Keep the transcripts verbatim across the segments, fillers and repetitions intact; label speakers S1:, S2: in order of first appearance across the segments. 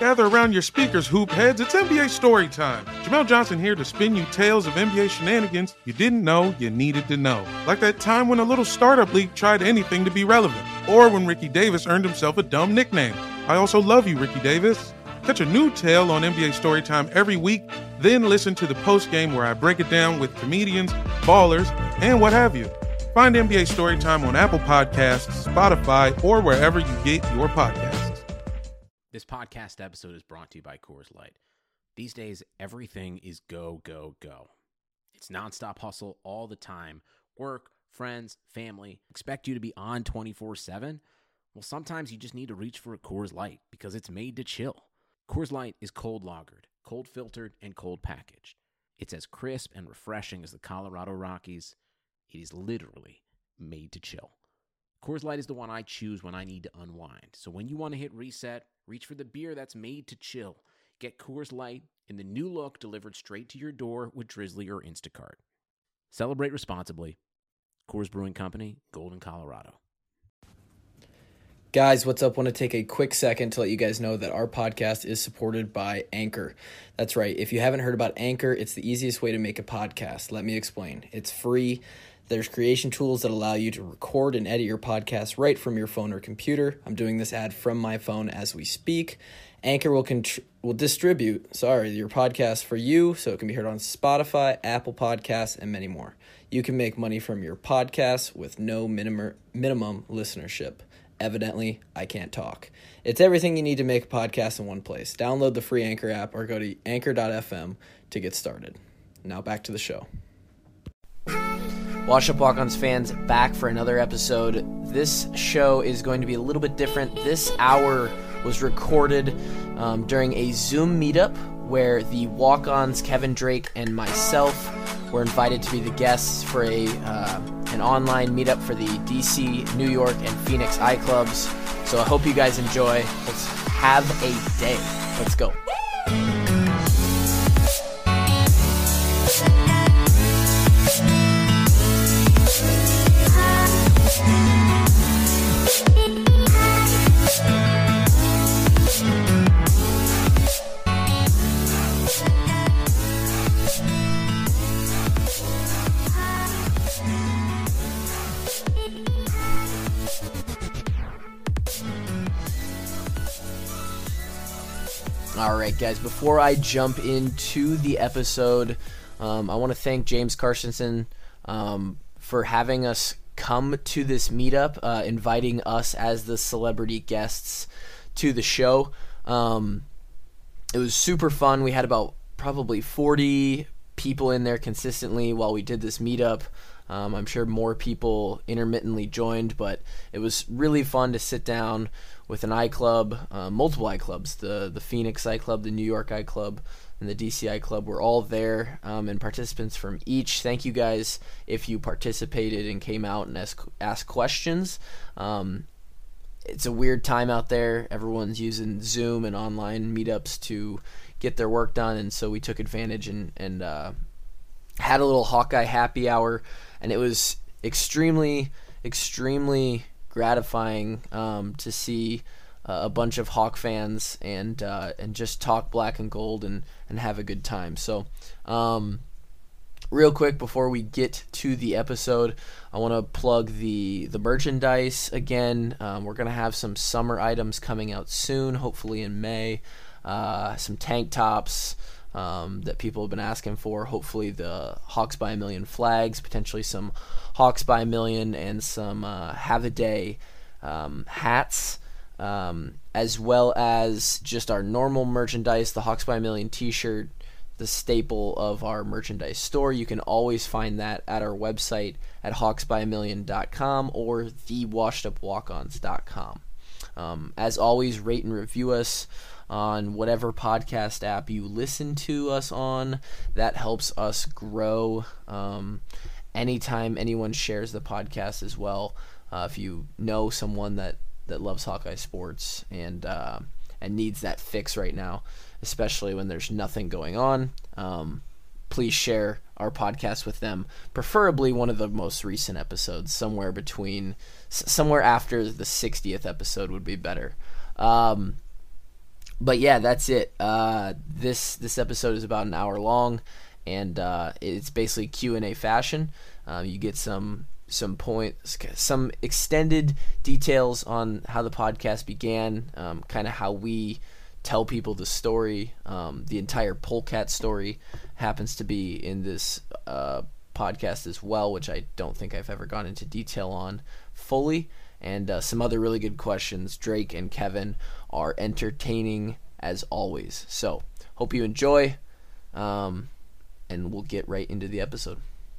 S1: Gather around your speakers, hoop heads. It's N B A story time. Jamel Johnson here to spin you tales of N B A shenanigans you didn't know you needed to know. Like that time when a little startup league tried anything to be relevant. Or when Ricky Davis earned himself a dumb nickname. I also love you, Ricky Davis. Catch a new tale on N B A Storytime every week, then listen to the post-game where I break it down with comedians, ballers, and what have you. Find N B A Storytime on Apple Podcasts, Spotify, or wherever you get your podcasts.
S2: This podcast episode is brought to you by Coors Light. These days, everything is go, go, go. It's nonstop hustle all the time. Work, friends, family, expect you to be on twenty-four seven. Well, sometimes you just need to reach for a Coors Light because it's made to chill. Coors Light is cold lagered, cold filtered, and cold packaged. It's as crisp and refreshing as the Colorado Rockies. It is literally made to chill. Coors Light is the one I choose when I need to unwind. So when you want to hit reset, reach for the beer that's made to chill. Get Coors Light in the new look delivered straight to your door with Drizzly or Instacart. Celebrate responsibly. Coors Brewing Company, Golden, Colorado.
S3: Guys, what's up? Want to take a quick second to let you guys know that our podcast is supported by Anchor. That's right. If you haven't heard about Anchor, it's the easiest way to make a podcast. Let me explain. It's free. There's creation tools that allow you to record and edit your podcast right from your phone or computer. I'm doing this ad from my phone as we speak. Anchor will contr- will distribute, sorry, your podcast for you so it can be heard on Spotify, Apple Podcasts, and many more. You can make money from your podcast with no minimum minimum listenership. Evidently, I can't talk. It's everything you need to make a podcast in one place. Download the free Anchor app or go to anchor dot f m to get started. Now back to the show. Wash Up Walk-Ons fans, back for another episode. This show is going to be a little bit different. This hour was recorded um, during a Zoom meetup where the Walk-Ons, Kevin Drake, and myself were invited to be the guests for a uh, an online meetup for the D C, New York, and Phoenix iClubs. So I hope you guys enjoy. Let's have a day. Let's go. All right, guys, before I jump into the episode, um, I want to thank James Carstensen um, for having us come to this meetup, uh, inviting us as the celebrity guests to the show. Um, it was super fun. We had about probably forty people in there consistently while we did this meetup. Um, I'm sure more people intermittently joined, but it was really fun to sit down with an iClub, uh, multiple iClubs, the the Phoenix iClub, the New York iClub, and the D C iClub were all there, um, and participants from each. Thank you guys if you participated and came out and ask, asked questions. Um, it's a weird time out there. Everyone's using Zoom and online meetups to get their work done, and so we took advantage and, and uh, had a little Hawkeye happy hour, and it was extremely, extremely gratifying um, to see uh, a bunch of Hawk fans and uh, and just talk black and gold and, and have a good time. So um, real quick before we get to the episode, I want to plug the, the merchandise again. Um, we're going to have some summer items coming out soon, hopefully in May. Uh, some tank tops um, that people have been asking for. Hopefully the Hawks by a Million flags, potentially some Hawks by a Million, and some uh, Have a Day um, hats, um, as well as just our normal merchandise, the Hawks by a Million t-shirt, the staple of our merchandise store. You can always find that at our website at hawks by a million dot com or the washed up walk ons dot com. Um, as always, rate and review us on whatever podcast app you listen to us on. That helps us grow. Um, anytime anyone shares the podcast as well, uh, if you know someone that, that loves Hawkeye sports and uh, and needs that fix right now, especially when there's nothing going on, um, please share our podcast with them, preferably one of the most recent episodes, somewhere between, somewhere after the sixtieth episode would be better. Um, but yeah, that's it. Uh, this this episode is about an hour long, and uh, it's basically Q and A fashion. Uh, you get some some points, some extended details on how the podcast began, um, kind of how we tell people the story. Um, the entire Polecat story happens to be in this uh, podcast as well, which I don't think I've ever gone into detail on fully. And uh, some other really good questions. Drake and Kevin are entertaining as always. So hope you enjoy, um, and we'll get right into the episode.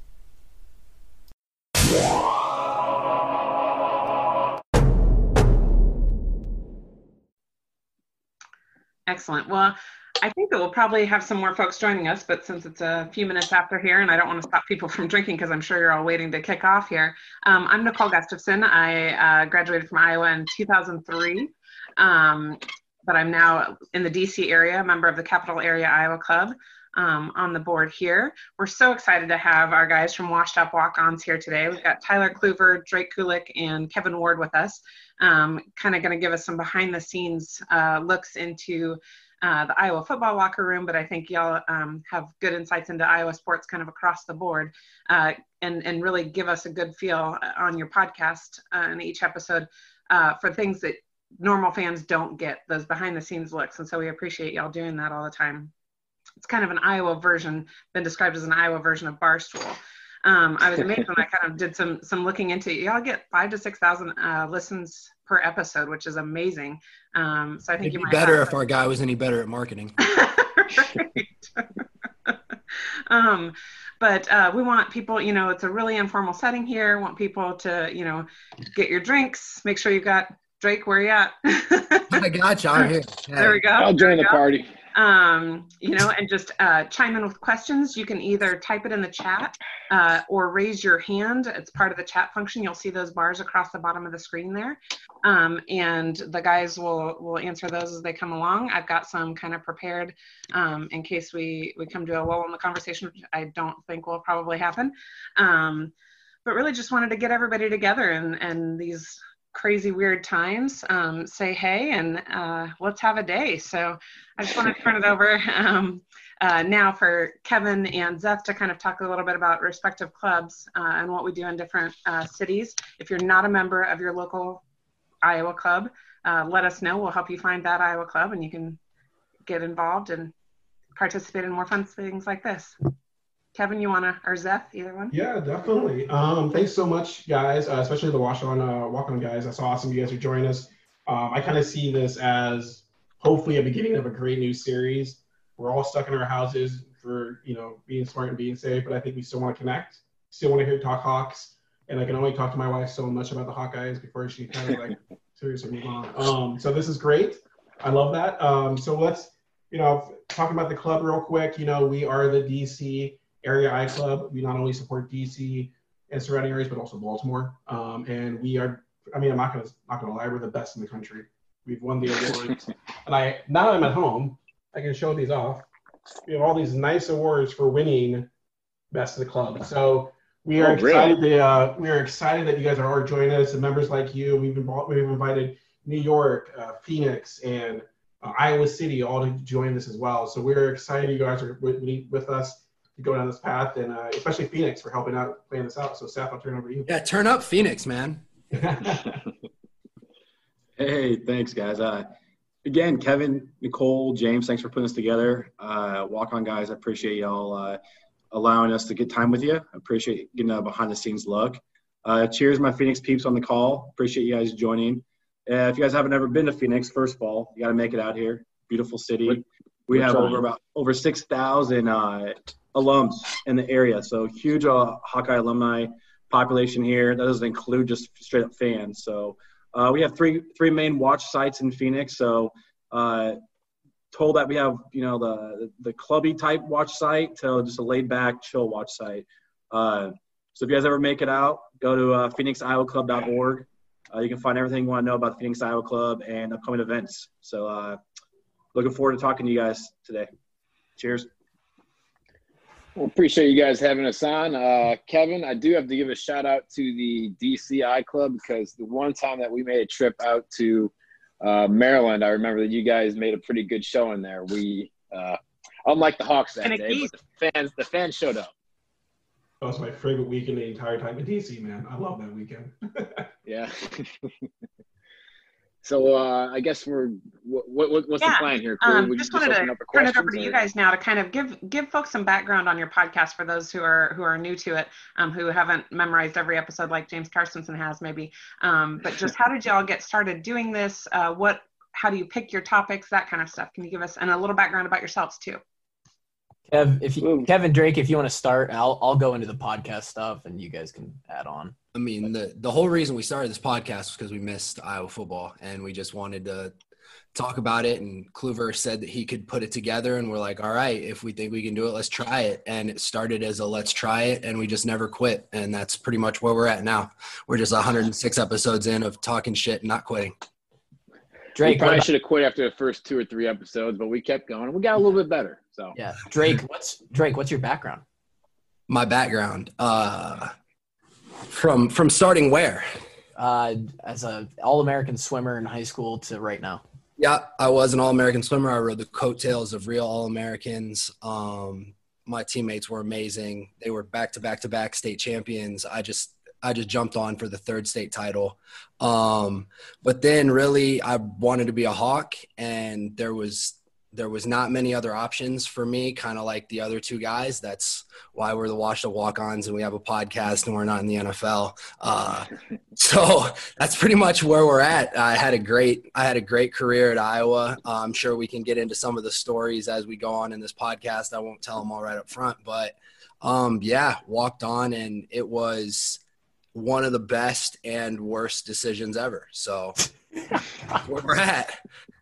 S4: Excellent. Well, I think that we'll probably have some more folks joining us, but since it's a few minutes after here and I don't want to stop people from drinking because I'm sure you're all waiting to kick off here. Um, I'm Nicole Gustafson. I uh, graduated from Iowa in two thousand three, um, but I'm now in the D C area, a member of the Capital Area Iowa Club. Um, on the board here. We're so excited to have our guys from Washed Up Walk-Ons here today. We've got Tyler Kluver, Drake Kulik, and Kevin Ward with us. Um, kind of going to give us some behind-the-scenes uh, looks into uh, the Iowa football locker room, but I think y'all um, have good insights into Iowa sports kind of across the board, uh, and, and really give us a good feel on your podcast uh, in each episode uh, for things that normal fans don't get, those behind-the-scenes looks. And so we appreciate y'all doing that all the time. It's kind of an Iowa version, been described as an Iowa version of Barstool. Um, I was amazed when I kind of did some some looking into it. Y'all get five to six thousand uh, listens per episode, which is amazing. Um, so I think
S5: It'd
S4: you
S5: be
S4: might
S5: better
S4: have
S5: if our guy was any better at marketing.
S4: um, but uh, we want people, you know, it's a really informal setting here. Want people to, you know, get your drinks. Make sure you got Drake. Where you at?
S5: I got you. I'm here. Hey.
S4: There we go.
S6: I'll join the party.
S4: Um, you know, and just uh, chime in with questions. You can either type it in the chat uh, or raise your hand. It's part of the chat function. You'll see those bars across the bottom of the screen there. Um, and the guys will will answer those as they come along. I've got some kind of prepared um, in case we, we come to a lull in the conversation, which I don't think will probably happen. Um, but really just wanted to get everybody together and, and these crazy weird times, um, say hey, and uh, let's have a day. So I just want to turn it over um, uh, now for Kevin and Zeth to kind of talk a little bit about respective clubs uh, and what we do in different uh, cities. If you're not a member of your local Iowa club, uh, let us know. We'll help you find that Iowa club and you can get involved and participate in more fun things like this. Kevin, you want to, or Zeth, either one?
S7: Yeah, definitely. Um, thanks so much, guys, uh, especially the Wash On uh, Walk On guys. That's awesome. You guys are joining us. Um, I kind of see this as hopefully a beginning of a great new series. We're all stuck in our houses for, you know, being smart and being safe, but I think we still want to connect, still want to hear talk Hawks. And I can only talk to my wife so much about the Hawkeyes before she kind of like seriously move on. Um, so this is great. I love that. Um, so let's, you know, talk about the club real quick. You know, we are the D C Area I Club. We not only support D C and surrounding areas, but also Baltimore. Um, and we are, I mean, I'm not gonna not gonna lie, we're the best in the country. We've won the awards. And I now that I'm at home, I can show these off. We have all these nice awards for winning best of the club. So we are
S6: oh,
S7: excited.
S6: Really?
S7: To, uh, we are excited that you guys are all joining us. And members like you, we've been, we've invited New York, uh, Phoenix, and uh, Iowa City all to join this as well. So we're excited you guys are with, with us to go down this path, and uh, especially Phoenix for helping out, playing this out. So, Seth, I'll turn it over to you.
S5: Yeah, turn up Phoenix, man.
S8: Hey, thanks, guys. Uh, again, Kevin, Nicole, James, thanks for putting this together. Uh, walk on, guys. I appreciate y'all uh, allowing us to get time with you. I appreciate getting a behind-the-scenes look. Uh, cheers, my Phoenix peeps on the call. Appreciate you guys joining. Uh, if you guys haven't ever been to Phoenix, first of all, you got to make it out here. Beautiful city.
S6: We're,
S8: we
S6: we're
S8: have
S6: trying.
S8: over about over six thousand uh, alums in the area. So huge uh, Hawkeye alumni population here. That doesn't include just straight up fans. So uh, we have three three main watch sites in Phoenix. So uh, told that we have, you know, the the clubby type watch site to just a laid back chill watch site. Uh, so if you guys ever make it out, go to uh, phoenix iowa club dot org. Uh, you can find everything you want to know about the Phoenix Iowa Club and upcoming events. So uh, looking forward to talking to you guys today. Cheers.
S6: Well, appreciate you guys having us on. Uh, Kevin, I do have to give a shout out to the D C I Club because the one time that we made a trip out to uh, Maryland. I remember that you guys made a pretty good showing there. We, uh, unlike the Hawks that
S4: And a
S6: day,
S4: geese.
S6: but the fans, the fans showed up.
S7: That was my favorite weekend the entire time in D C, man. I love that weekend.
S6: Yeah. So uh, I guess we're what, what what's
S4: Yeah.
S6: the plan here? Corey?
S4: Um,
S6: We
S4: just
S6: can
S4: wanted
S6: open
S4: to
S6: up for
S4: turn it over
S6: questions,
S4: to you
S6: or-
S4: guys now to kind of give give folks some background on your podcast for those who are who are new to it, um, who haven't memorized every episode like James Carstensen has maybe. Um, but just how did y'all get started doing this? Uh, what how do you pick your topics? That kind of stuff. Can you give us and a little background about yourselves too?
S3: Kev, if you,
S6: Ooh.
S3: Kevin Drake, if you want to start, I'll I'll go into the podcast stuff, and you guys can add on.
S5: I mean, the, the whole reason we started this podcast was because we missed Iowa football, and we just wanted to talk about it. And Kluver said that he could put it together, and we're like, all right, if we think we can do it, let's try it. And it started as a let's try it, and we just never quit. And that's pretty much where we're at now. We're just one hundred six episodes in of talking shit and not quitting.
S6: We
S3: Drake, what
S6: probably
S3: about-
S6: should have quit after the first two or three episodes, but we kept going. We got a little bit better. So
S3: yeah, Drake, what's Drake? What's your background?
S5: My background, uh, from from starting where?
S3: Uh, as a All-American swimmer in high school to right now.
S5: Yeah, I was an All-American swimmer. I rode the coattails of real All-Americans. Um, my teammates were amazing. They were back-to-back-to-back state champions. I just I just jumped on for the third state title. Um, but then really I wanted to be a Hawk, and there was there was not many other options for me, kind of like the other two guys. That's why we're the Washed Up Walk-Ons, and we have a podcast, and we're not in the N F L. Uh, so that's pretty much where we're at. I had a great I had a great career at Iowa. Uh, I'm sure we can get into some of the stories as we go on in this podcast. I won't tell them all right up front, but um, yeah, walked on, and it was one of the best and worst decisions ever. So where we're at.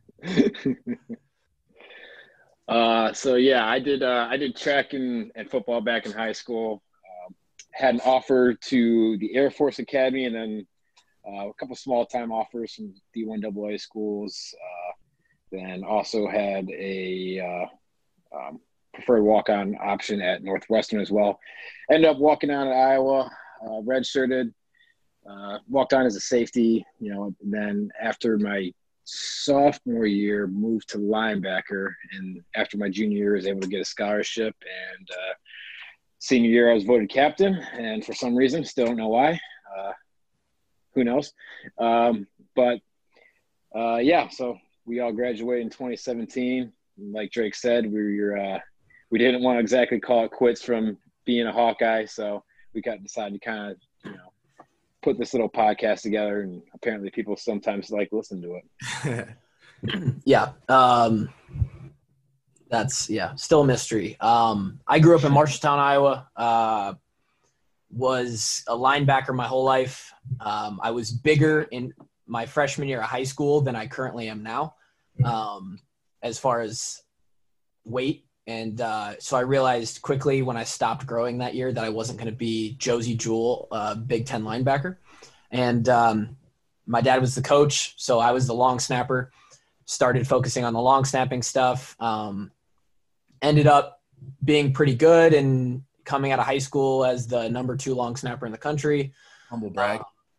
S6: Uh, so yeah, I did. Uh, I did track and, and football back in high school. Um, had an offer to the Air Force Academy, and then uh, a couple small time offers from D one double A schools. Uh, then also had a uh, um, preferred walk on option at Northwestern as well. Ended up walking on at Iowa, uh, redshirted. Uh, walked on as a safety. You know, and then after my sophomore year, moved to linebacker, and after my junior year, I was able to get a scholarship. And uh, senior year, I was voted captain, and for some reason, still don't know why. Uh, who knows? Um, but uh, yeah, so we all graduated in twenty seventeen. Like Drake said, we were uh, we didn't want to exactly call it quits from being a Hawkeye, so we got decided to kind of you know put this little podcast together, and apparently people sometimes like listen to it.
S3: Yeah. Um, that's, yeah, still a mystery. Um, I grew up in Marshalltown, Iowa, uh, was a linebacker my whole life. Um, I was bigger in my freshman year of high school than I currently am now, um, as far as weight. And uh, so I realized quickly when I stopped growing that year that I wasn't going to be Josie Jewell, uh, Big Ten linebacker. And um, my dad was the coach, so I was the long snapper. Started focusing on the long snapping stuff. Um, ended up being pretty good and coming out of high school as the number two long snapper in the country.
S5: Humble brag.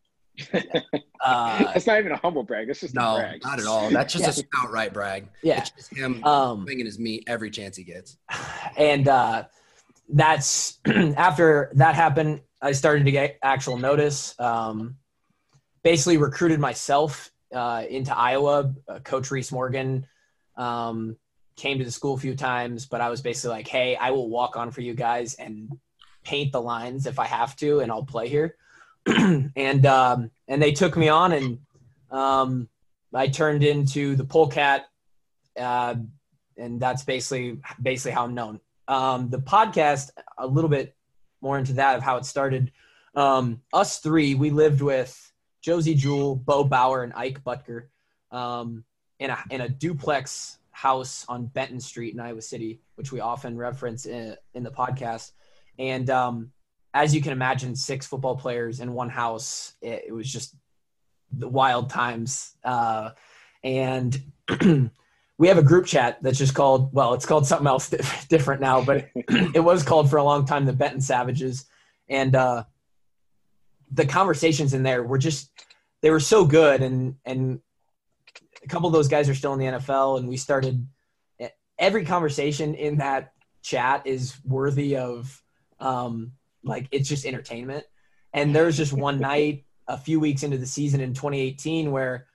S3: Uh,
S6: That's not even a humble brag. That's just a
S5: No,
S6: brag.
S5: not at all. That's just
S3: Yeah.
S5: a outright brag.
S3: Yeah.
S5: It's just him
S3: Um,
S5: swinging his meat every chance he gets.
S3: and uh, that's after that happened, I started to get actual notice. Um, basically recruited myself uh, into Iowa. Uh, Coach Reese Morgan um, came to the school a few times, but I was basically like, hey, I will walk on for you guys and paint the lines if I have to, and I'll play here. and um, and they took me on, and um, I turned into the polecat, uh, and that's basically basically how I'm known. Um, the podcast, a little bit more into that of how it started. Um, us three, we lived with Josie Jewell, Bo Bauer, and Ike Butker um, in a in a duplex house on Benton Street in Iowa City, which we often reference in, in the podcast. And um, as you can imagine, six football players in one house, it, it was just the wild times. Uh, and we have a group chat that's just called, well, it's called something else different now, but it was called for a long time the Benton Savages. And uh, the conversations in there were just, they were so good. And, and a couple of those guys are still in the N F L, and we started – every conversation in that chat is worthy of um, – like it's just entertainment. And there was just one night a few weeks into the season in twenty eighteen where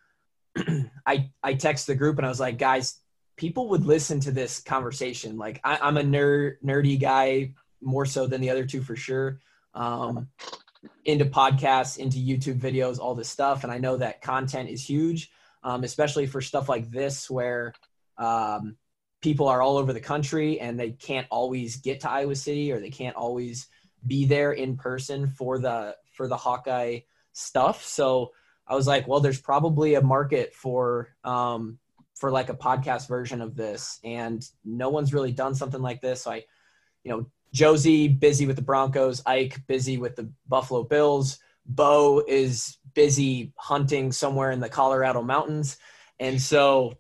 S3: I, I texted the group and I was like, guys, people would listen to this conversation. Like I, I'm a nerd, nerdy guy more so than the other two for sure. Um, into podcasts, into YouTube videos, all this stuff. And I know that content is huge, um, especially for stuff like this where um, people are all over the country and they can't always get to Iowa City or they can't always be there in person for the for the Hawkeye stuff. So I was like, well, there's probably a market for um, for like a podcast version of this, and no one's really done something like this. So I, you know, Josie busy with the Broncos, Ike busy with the Buffalo Bills, Bo is busy hunting somewhere in the Colorado mountains, and so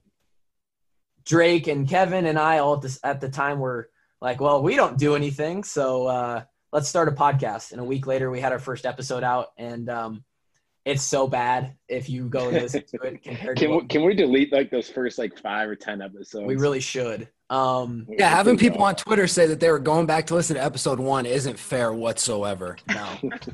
S3: Drake and Kevin and I all at this at the time were like, well, we don't do anything, so uh, let's start a podcast. And a week later, we had our first episode out, and um, it's so bad if you go and listen to it. Compared
S6: can
S3: to
S6: we, can we delete like those first like five or ten episodes?
S3: We really should. Um,
S5: yeah, having people on Twitter say that they were going back to listen to episode one isn't fair whatsoever.
S3: No.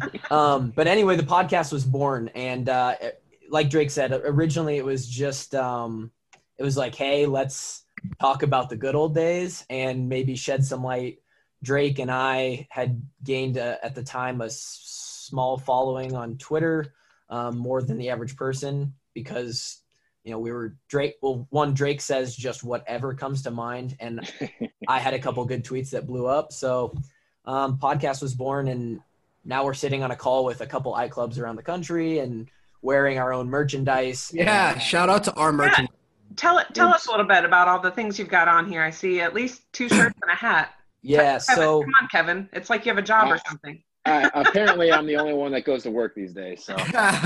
S3: um, but anyway, the podcast was born, and uh, like Drake said, originally it was just um, it was like, hey, let's talk about the good old days and maybe shed some light. Drake and I had gained a, at the time a s- small following on Twitter. Um, more than the average person because, you know, we were Drake. Well, one, Drake says just whatever comes to mind. And I had a couple good tweets that blew up. So um, podcast was born, and now we're sitting on a call with a couple iClubs around the country and wearing our own merchandise.
S5: Yeah.
S3: And,
S5: shout out to our merchandise.
S4: Yeah. Tell it, tell us a little bit about all the things you've got on here. I see at least two shirts and a hat.
S3: Yeah.
S4: Kevin,
S3: So
S4: come on, Kevin. It's like you have a job or something.
S6: Uh, apparently, I'm the only one that goes to work these days. So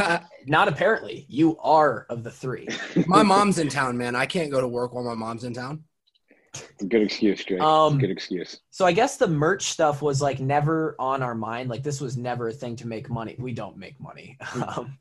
S3: not apparently. You are of the three.
S5: My mom's in town, man. I can't go to work while my mom's in town.
S6: It's a good excuse, Drake.
S3: Um,
S6: it's a good excuse.
S3: So I guess the merch stuff was like never on our mind. Like this was never a thing to make money. We don't make money. um,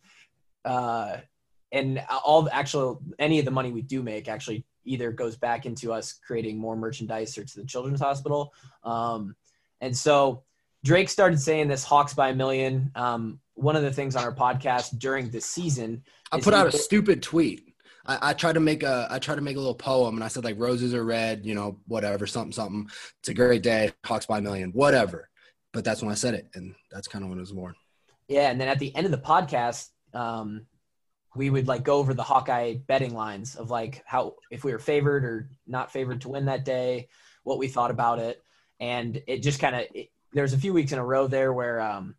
S3: uh, and all the actual, any of the money we do make actually either goes back into us creating more merchandise or to the Children's Hospital. Um, and so Drake started saying this Hawks by a million. Um, one of the things on our podcast during this season,
S5: I put out a stupid tweet. I, I tried to make a, I tried to make a little poem, and I said like roses are red, you know, whatever, something, something. It's a great day, Hawks by a million, whatever. But that's when I said it, and that's kind of when it was born.
S3: Yeah, and then at the end of the podcast, um, we would like go over the Hawkeye betting lines of like how if we were favored or not favored to win that day, what we thought about it, and it just kind of. There's a few weeks in a row there where um,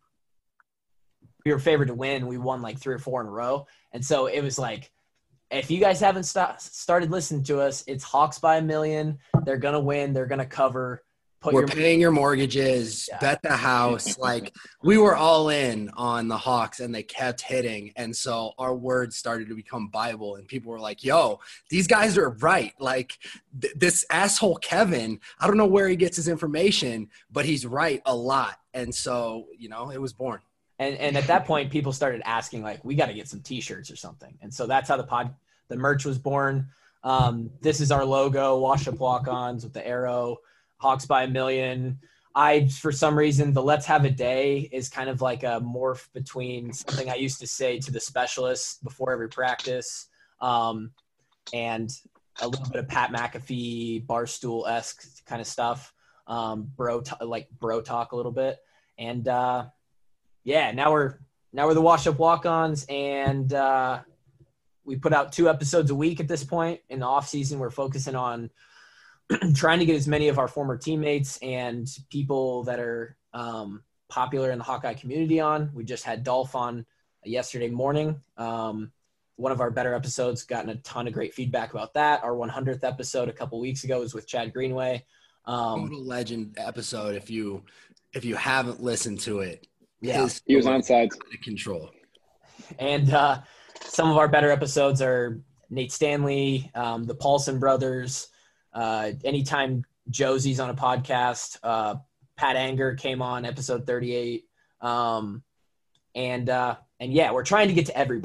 S3: we were favored to win. We won like three or four in a row. And so it was like, if you guys haven't st- started listening to us, it's Hawks by a million. They're going to win. They're going to cover. Put
S5: We're
S3: your-
S5: paying your mortgages,
S3: yeah.
S5: bet the house. Like we were all in on the Hawks, and they kept hitting. And so our words started to become Bible, and people were like, yo, these guys are right. Like th- this asshole Kevin, I don't know where he gets his information, but he's right a lot. And so, you know, it was born.
S3: And and at that point, people started asking, like, we got to get some T-shirts or something. And so that's how the pod, the merch was born. Um, this is our logo, Wash Up Walk-Ons with the arrow. Hawks by a million. I, for some reason, the let's have a day is kind of like a morph between something I used to say to the specialists before every practice um, and a little bit of Pat McAfee, Barstool-esque kind of stuff, um, bro, t- like bro talk a little bit. And uh, yeah, now we're, now we're the Wash Up Walk-Ons, and uh, we put out two episodes a week at this point. In the off season, we're focusing on trying to get as many of our former teammates and people that are um, popular in the Hawkeye community on. We just had Dolph on yesterday morning. Um, one of our better episodes, gotten a ton of great feedback about that. Our one hundredth episode a couple weeks ago was with Chad Greenway. Um,
S5: Total legend episode. If you, if you haven't listened to it,
S3: yeah,
S5: his
S6: he was on sides.
S5: Control.
S3: And uh, some of our better episodes are Nate Stanley, um, the Paulson brothers. Uh, anytime Josie's on a podcast, uh, Pat Anger came on episode thirty-eight. Um, and, uh, and yeah, we're trying to get to everybody.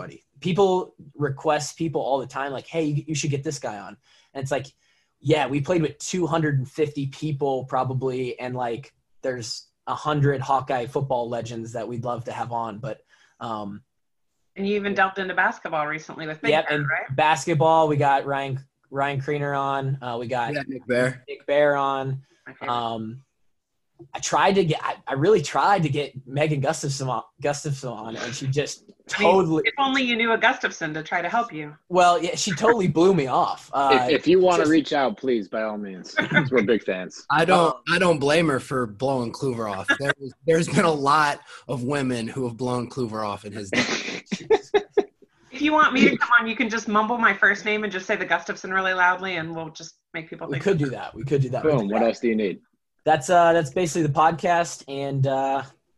S3: people request people all the time, like, hey, you, you should get this guy on. And it's like, yeah, we played with two hundred fifty people probably, and like there's a hundred Hawkeye football legends that we'd love to have on. But um,
S4: and you even delved into basketball recently with Big
S3: yeah,
S4: Bear,
S3: and
S4: right?
S3: basketball, we got Ryan Ryan Kriener on. Uh, we got
S5: Yeah, Nick Bear.
S3: Nick Bear on.
S4: My favorite.
S3: Um, I tried to get, I, I really tried to get Megan Gustafson on, Gustafson on, and she just
S4: I mean,
S3: totally,
S4: if only you knew a Gustafson to try to help you.
S3: well, yeah, she totally blew me off. Uh,
S6: if, if you want to
S3: just-
S6: reach out, please, by all means, 'cause we're big fans.
S5: I don't I don't blame her for blowing Kluver off. There's there's been a lot of women who have blown Kluver off in his day.
S4: If you want me to come on, you can just mumble my first name and just say the Gustafson really loudly, and we'll just make people
S3: we
S4: think.
S3: could do that. We could do that.
S6: Boom. What else do you need?
S3: That's uh, that's basically the podcast, and uh,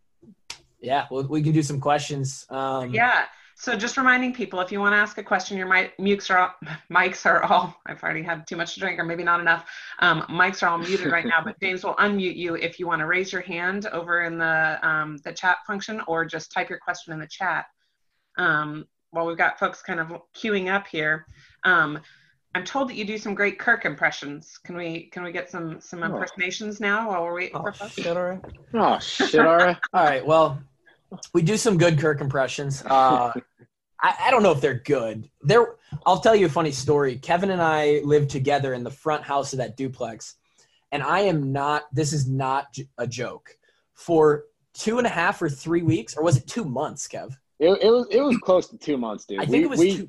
S3: yeah, we'll, we can do some questions. Um,
S4: Yeah. So just reminding people, if you want to ask a question, your mic, mutes are all, mics are all, I've already had too much to drink or maybe not enough. Um, mics are all muted right now, but James will unmute you if you want to raise your hand over in the, um, the chat function, or just type your question in the chat. Um, while we've got folks kind of queuing up here. Um, I'm told that you do some great Kirk impressions. Can we, can we get some, some
S6: Oh.
S4: impersonations now while we're waiting
S3: Oh,
S4: for folks?
S3: shit, all right.
S6: Oh shit! All right.
S3: All right, well, we do some good Kirk impressions. Uh, I, I don't know if they're good. They're, I'll tell you a funny story. Kevin and I lived together in the front house of that duplex, and I am not, this is not j- a joke. For two and a half or three weeks, or was it two months, Kev?
S6: It, it was it was close to two months, dude.
S3: I think
S6: we,
S3: it was
S6: we,
S3: two.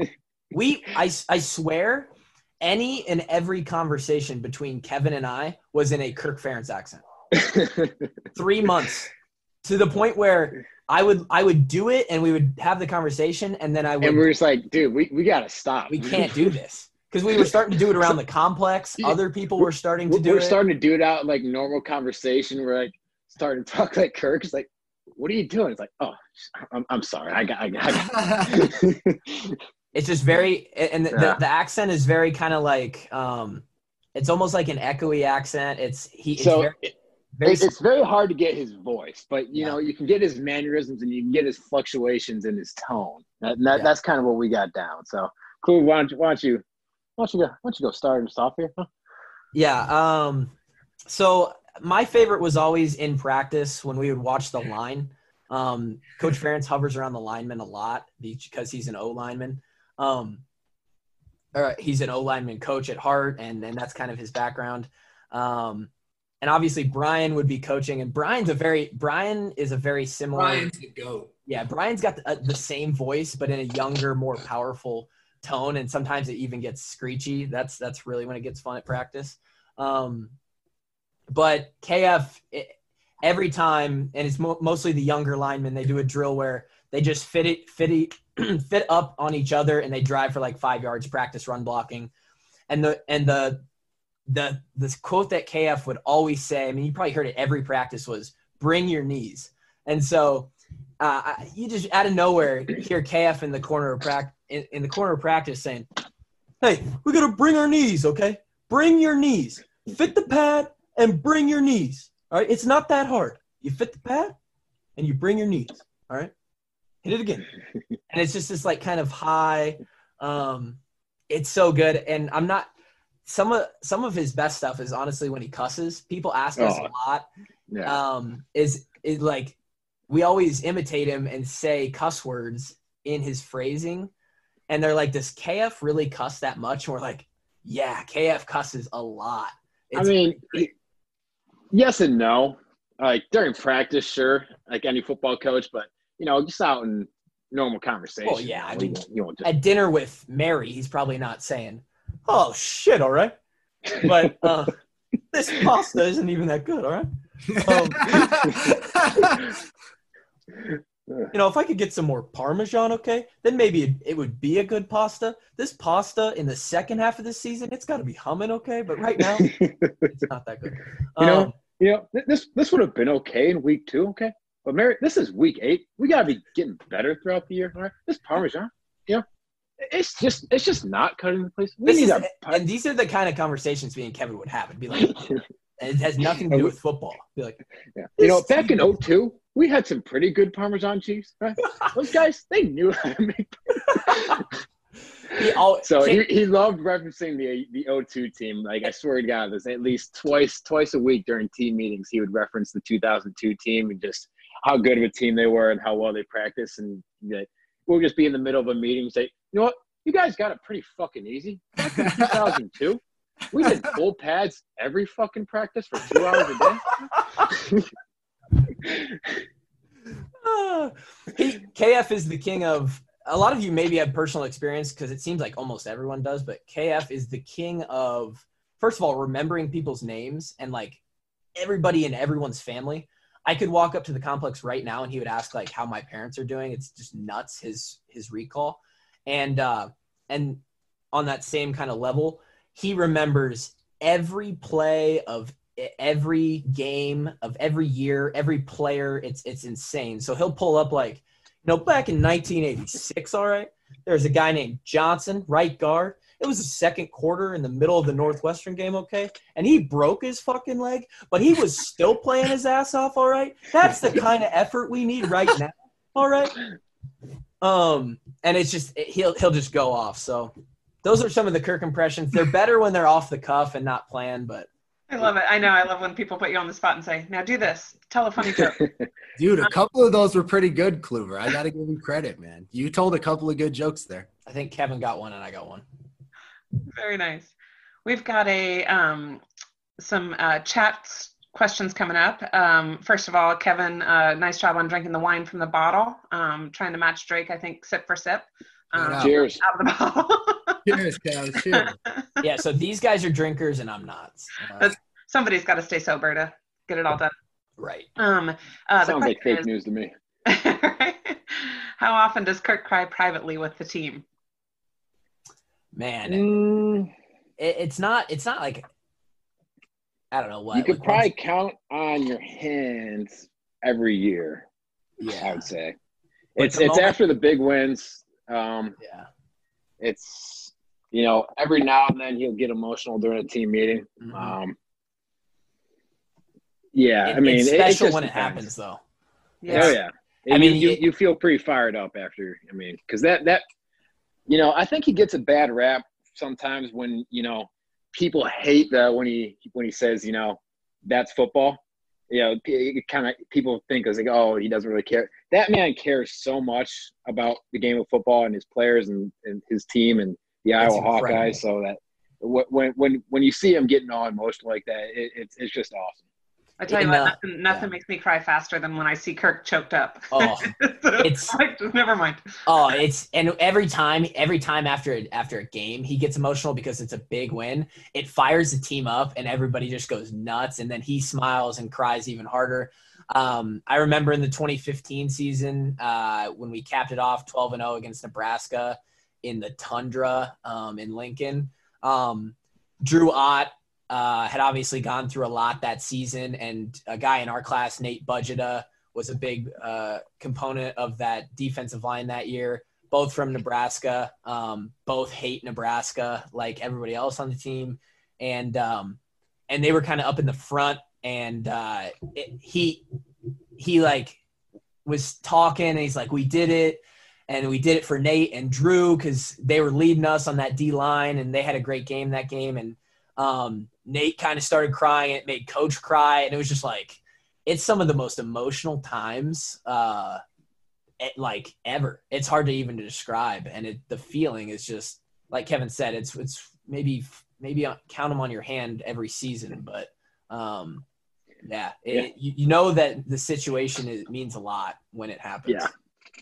S3: We, I, I swear, any and every conversation between Kevin and I was in a Kirk Ferentz accent. Three months. To the point where I would I would do it, and we would have the conversation, and then I would
S6: and we're just like, dude, we, we gotta stop.
S3: we can't do this because we were starting to do it around the complex. Other people were starting to
S6: We're,
S3: do
S6: we're
S3: it.
S6: starting to do it out like normal conversation. We're like starting to talk like Kirk. It's like, what are you doing? It's like, oh, I'm I'm sorry. I got I got. I got.
S3: It's just very, and the,
S6: Yeah.
S3: the, the accent is very kind of like, um, it's almost like an echoey accent. It's he. It's
S6: So
S3: very,
S6: it-
S3: very
S6: it's very hard to get his voice, but you
S3: Yeah.
S6: know you can get his mannerisms and you can get his fluctuations in his tone. That, that
S3: Yeah.
S6: that's kind of what we got down. So, cool. Why don't you why don't you why don't you go why don't you go start us off here? Huh?
S3: Yeah. Um, so my favorite was always in practice when we would watch the line. Um, Coach Ferentz hovers around the lineman a lot because he's an O lineman. Um, or he's an O lineman coach at heart, and, and that's kind of his background. Um, and obviously Brian would be coaching, and Brian's a very, Brian is a very similar.
S5: Brian's the GOAT.
S3: Yeah. Brian's got the, uh, the same voice, but in a younger, more powerful tone. And sometimes it even gets screechy. That's, that's really when it gets fun at practice. Um, but K F, it, every time, and it's mo- mostly the younger linemen, they do a drill where they just fit it, fit it, fit up on each other, and they drive for like five yards, practice run blocking. And the and the the this quote that K F would always say, I mean, you probably heard it every practice, was "bring your knees." And so uh, I- you just out of nowhere hear K F in the corner of practice in, in the corner of practice saying, "Hey, we gotta bring our knees, okay? Bring your knees, fit the pad, and bring your knees." All right, it's not that hard. You fit the pad, and you bring your knees. All right, hit it again, and it's just this like kind of high. Um, it's so good, and I'm not. Some of some of his best stuff is honestly when he cusses. People ask us
S6: Oh.
S3: a lot.
S6: Yeah.
S3: Um, is is like we always imitate him and say cuss words in his phrasing, and they're like, "Does K F really cuss that much?" And we're like, "Yeah, K F cusses a lot."
S6: I
S3: It's
S6: mean, yes and no. Like during practice, sure, like any football coach, but you know, just out in normal conversation.
S3: Well, yeah, I
S6: you
S3: mean,
S6: won't- you won't just,
S3: at dinner with Mary, he's probably not saying, "Oh shit, all right," but uh, this pasta isn't even that good, all right. Um, you know, if I could get some more Parmesan, okay, then maybe it, it would be a good pasta. This pasta in the second half of the season, it's got to be humming, okay, but right now, it's not that good.
S6: You know,
S3: Um,
S6: you know, th- this this would have been okay in week two, okay. But Mary, this is week eight. We gotta be getting better throughout the year. All right, this Parmesan, you know, it's just it's just not cutting the place. We
S3: This
S6: need
S3: is,
S6: a
S3: and these are the kind of conversations me and Kevin would have. It'd be like, And it has nothing to do with football. Be like,
S6: yeah. You know, back in oh two, we had some pretty good Parmesan cheese. Right? Those guys, they knew how to make. he all, so he, he loved referencing the the oh two team. Like I swear to God, there's at least twice twice a week during team meetings, he would reference the two thousand two team and just how good of a team they were and how well they practiced. And that we'll just be in the middle of a meeting and say, you know what, you guys got it pretty fucking easy. Back in two thousand two, we did full pads every fucking practice for two hours a day.
S3: uh, he, K F is the king of – a lot of you maybe have personal experience because it seems like almost everyone does, but K F is the king of, first of all, remembering people's names and, like, everybody in everyone's family. I could walk up to the complex right now and he would ask, like, how my parents are doing. It's just nuts, his his recall. And uh, and on that same kind of level, he remembers every play of every game of every year, every player. It's it's insane. So he'll pull up like, you know, back in nineteen eighty-six, all right, there's a guy named Johnson, right guard. It was the second quarter in the middle of the Northwestern game, okay? And he broke his fucking leg, but he was still playing his ass off, all right? That's the kind of effort we need right now, all right? Um, and it's just he'll he'll just go off. So those are some of the Kirk impressions. They're better when they're off the cuff and not planned, but
S4: I love it. I know. I love when people put you on the spot and say, now do this. Tell a funny joke.
S5: Dude, a couple of those were pretty good, Kluver. I got to give you credit, man. You told a couple of good jokes there.
S3: I think Kevin got one and I got one.
S4: Very nice. We've got a um, some uh, chat questions coming up. Um, first of all, Kevin, uh, nice job on drinking the wine from the bottle. Um, trying to match Drake, I think, sip for sip. Um,
S6: Cheers.
S4: Out of the bottle.
S5: Cheers, Kevin. Cheers.
S3: Yeah, so these guys are drinkers and I'm not. Uh,
S4: Somebody's got to stay sober to get it all done.
S3: Right.
S4: Um, uh,
S6: Sounds like fake
S4: is,
S6: news to me.
S4: How often does Kirk cry privately with the team?
S3: Man,
S6: Mm,
S3: it, it's not. It's not like I don't know what.
S6: you could
S3: like
S6: probably
S3: once-
S6: count on your hands every year, I
S3: Yeah,
S6: would say.
S3: But
S6: It's
S3: the
S6: it's
S3: moment-
S6: after the big wins. Um,
S3: yeah.
S6: it's, you know, every now and then he'll get emotional during a team meeting.
S3: Mhm.
S6: Um, yeah,
S3: It-
S6: I mean,
S3: it's
S6: it- it
S3: special
S6: just
S3: when it
S6: depends.
S3: happens, though.
S6: Oh yeah.
S3: I
S6: I
S3: mean,
S6: mean, you,
S3: it-
S6: you feel pretty fired up after. I mean, because that that, you know, I think he gets a bad rap sometimes when, you know, people hate that when he when he says, you know, that's football. You know, it kind of people think it's like, oh, he doesn't really care. That man cares so much about the game of football and his players and, and his team and the
S3: It's
S6: Iowa
S3: incredible.
S6: Hawkeyes. So that when when when you see him getting all emotional like that, it, it's it's just awesome.
S4: I tell you
S3: And,
S4: what,
S3: uh,
S4: nothing, nothing
S3: yeah.
S4: makes me cry faster than when I see Kirk choked up.
S3: Oh,
S4: So,
S3: it's-
S4: like, never mind.
S3: Oh, it's and every time, every time after after a game, he gets emotional because it's a big win. It fires the team up, and everybody just goes nuts. And then he smiles and cries even harder. Um, I remember in the twenty fifteen season uh, when we capped it off twelve and oh against Nebraska in the Tundra um, in Lincoln. Um, Drew Ott uh, had obviously gone through a lot that season, and a guy in our class, Nate Budgeta, was a big uh, component of that defensive line that year, both from Nebraska. Um, both hate Nebraska like everybody else on the team. And um, and they were kind of up in the front, and uh, it, he he like was talking, and he's like, we did it. And we did it for Nate and Drew because they were leading us on that D-line, and they had a great game that game. And um, Nate kind of started crying. It made Coach cry, and it was just like, it's some of the most emotional times, uh, it, like ever. It's hard to even describe, and it, the feeling is just like Kevin said. It's it's maybe maybe count them on your hand every season, but um, yeah, it,
S6: Yeah.
S3: You, you know that the situation is, means a lot when it happens.
S6: Yeah.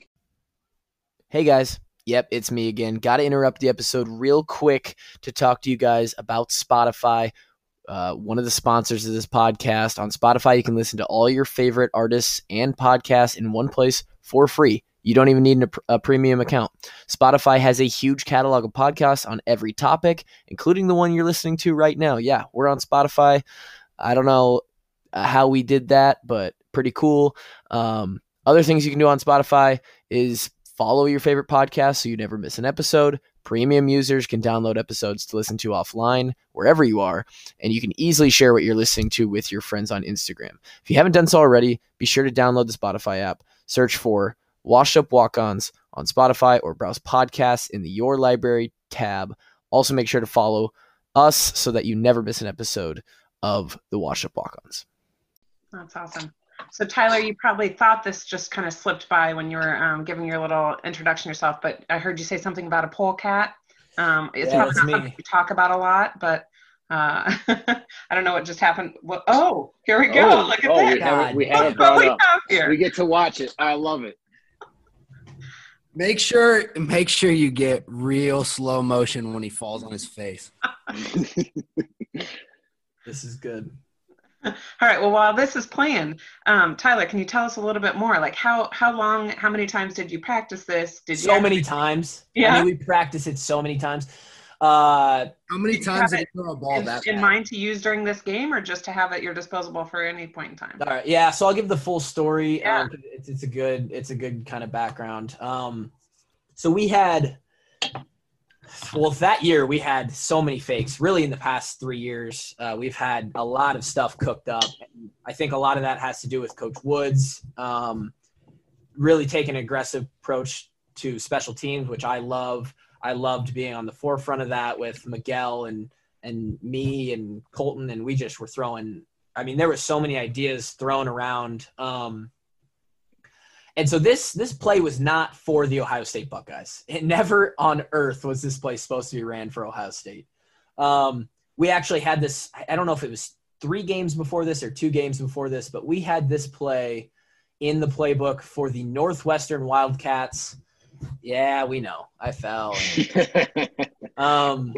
S3: Hey guys. Yep, it's me again. Got to interrupt the episode real quick to talk to you guys about Spotify. Uh, one of the sponsors of this podcast. On Spotify, you can listen to all your favorite artists and podcasts in one place for free. You don't even need a, a premium account. Spotify has a huge catalog of podcasts on every topic, including the one you're listening to right now. Yeah, we're on Spotify. I don't know how we did that, but pretty cool. Um, other things you can do on Spotify is follow your favorite podcast so you never miss an episode. Premium users can download episodes to listen to offline wherever you are, and you can easily share what you're listening to with your friends on Instagram. If you haven't done so already, be sure to download the Spotify app, search for Washed Up Walk-Ons on Spotify, or browse podcasts in the Your Library tab. Also, make sure to follow us so that you never miss an episode of the Washed Up Walk-Ons.
S4: That's awesome. So Tyler, you probably thought this just kind of slipped by when you were um, giving your little introduction yourself, but I heard you say something about a polecat. Um, it's
S3: Yeah,
S4: probably
S3: that's
S4: not
S3: me.
S4: something you talk about a lot, but uh, I don't know what just happened. Well, oh, here we go.
S6: Oh,
S4: Look at
S6: oh,
S4: that.
S6: we have it, we have
S4: Look
S6: it
S4: what
S6: brought
S4: we
S6: up.
S4: have here.
S6: We get to watch it. I love it.
S5: Make sure make sure you get real slow motion when he falls on his face.
S3: This is good.
S4: All right. Well, while this is playing, um, Tyler, can you tell us a little bit more? Like how how long, how many times did you practice this? Did
S3: So
S4: you
S3: many times.
S4: Yeah.
S3: I mean, we practice it so many times. Uh,
S5: How many
S4: you
S5: times
S4: have
S5: did you throw a ball
S4: in,
S5: that
S4: in
S5: bad?
S4: mind to use during this game, or just to have at your disposal for any point in time?
S3: all right. Yeah. So I'll give the full story.
S4: Yeah.
S3: Um, it's, it's a good, it's a good kind of background. Um, so we had, well, that year we had so many fakes. Really, in the past three years, uh, we've had a lot of stuff cooked up. And I think a lot of that has to do with Coach Woods um, really taking an aggressive approach to special teams, which I love. I loved being on the forefront of that with Miguel and and me and Colton, and we just were throwing. I mean, there were so many ideas thrown around. Um, And so this this play was not for the Ohio State Buckeyes. It never on earth was this play supposed to be ran for Ohio State. Um, we actually had this – I don't know if it was three games before this or two games before this, but we had this play in the playbook for the Northwestern Wildcats. Yeah, we know. I fell. um,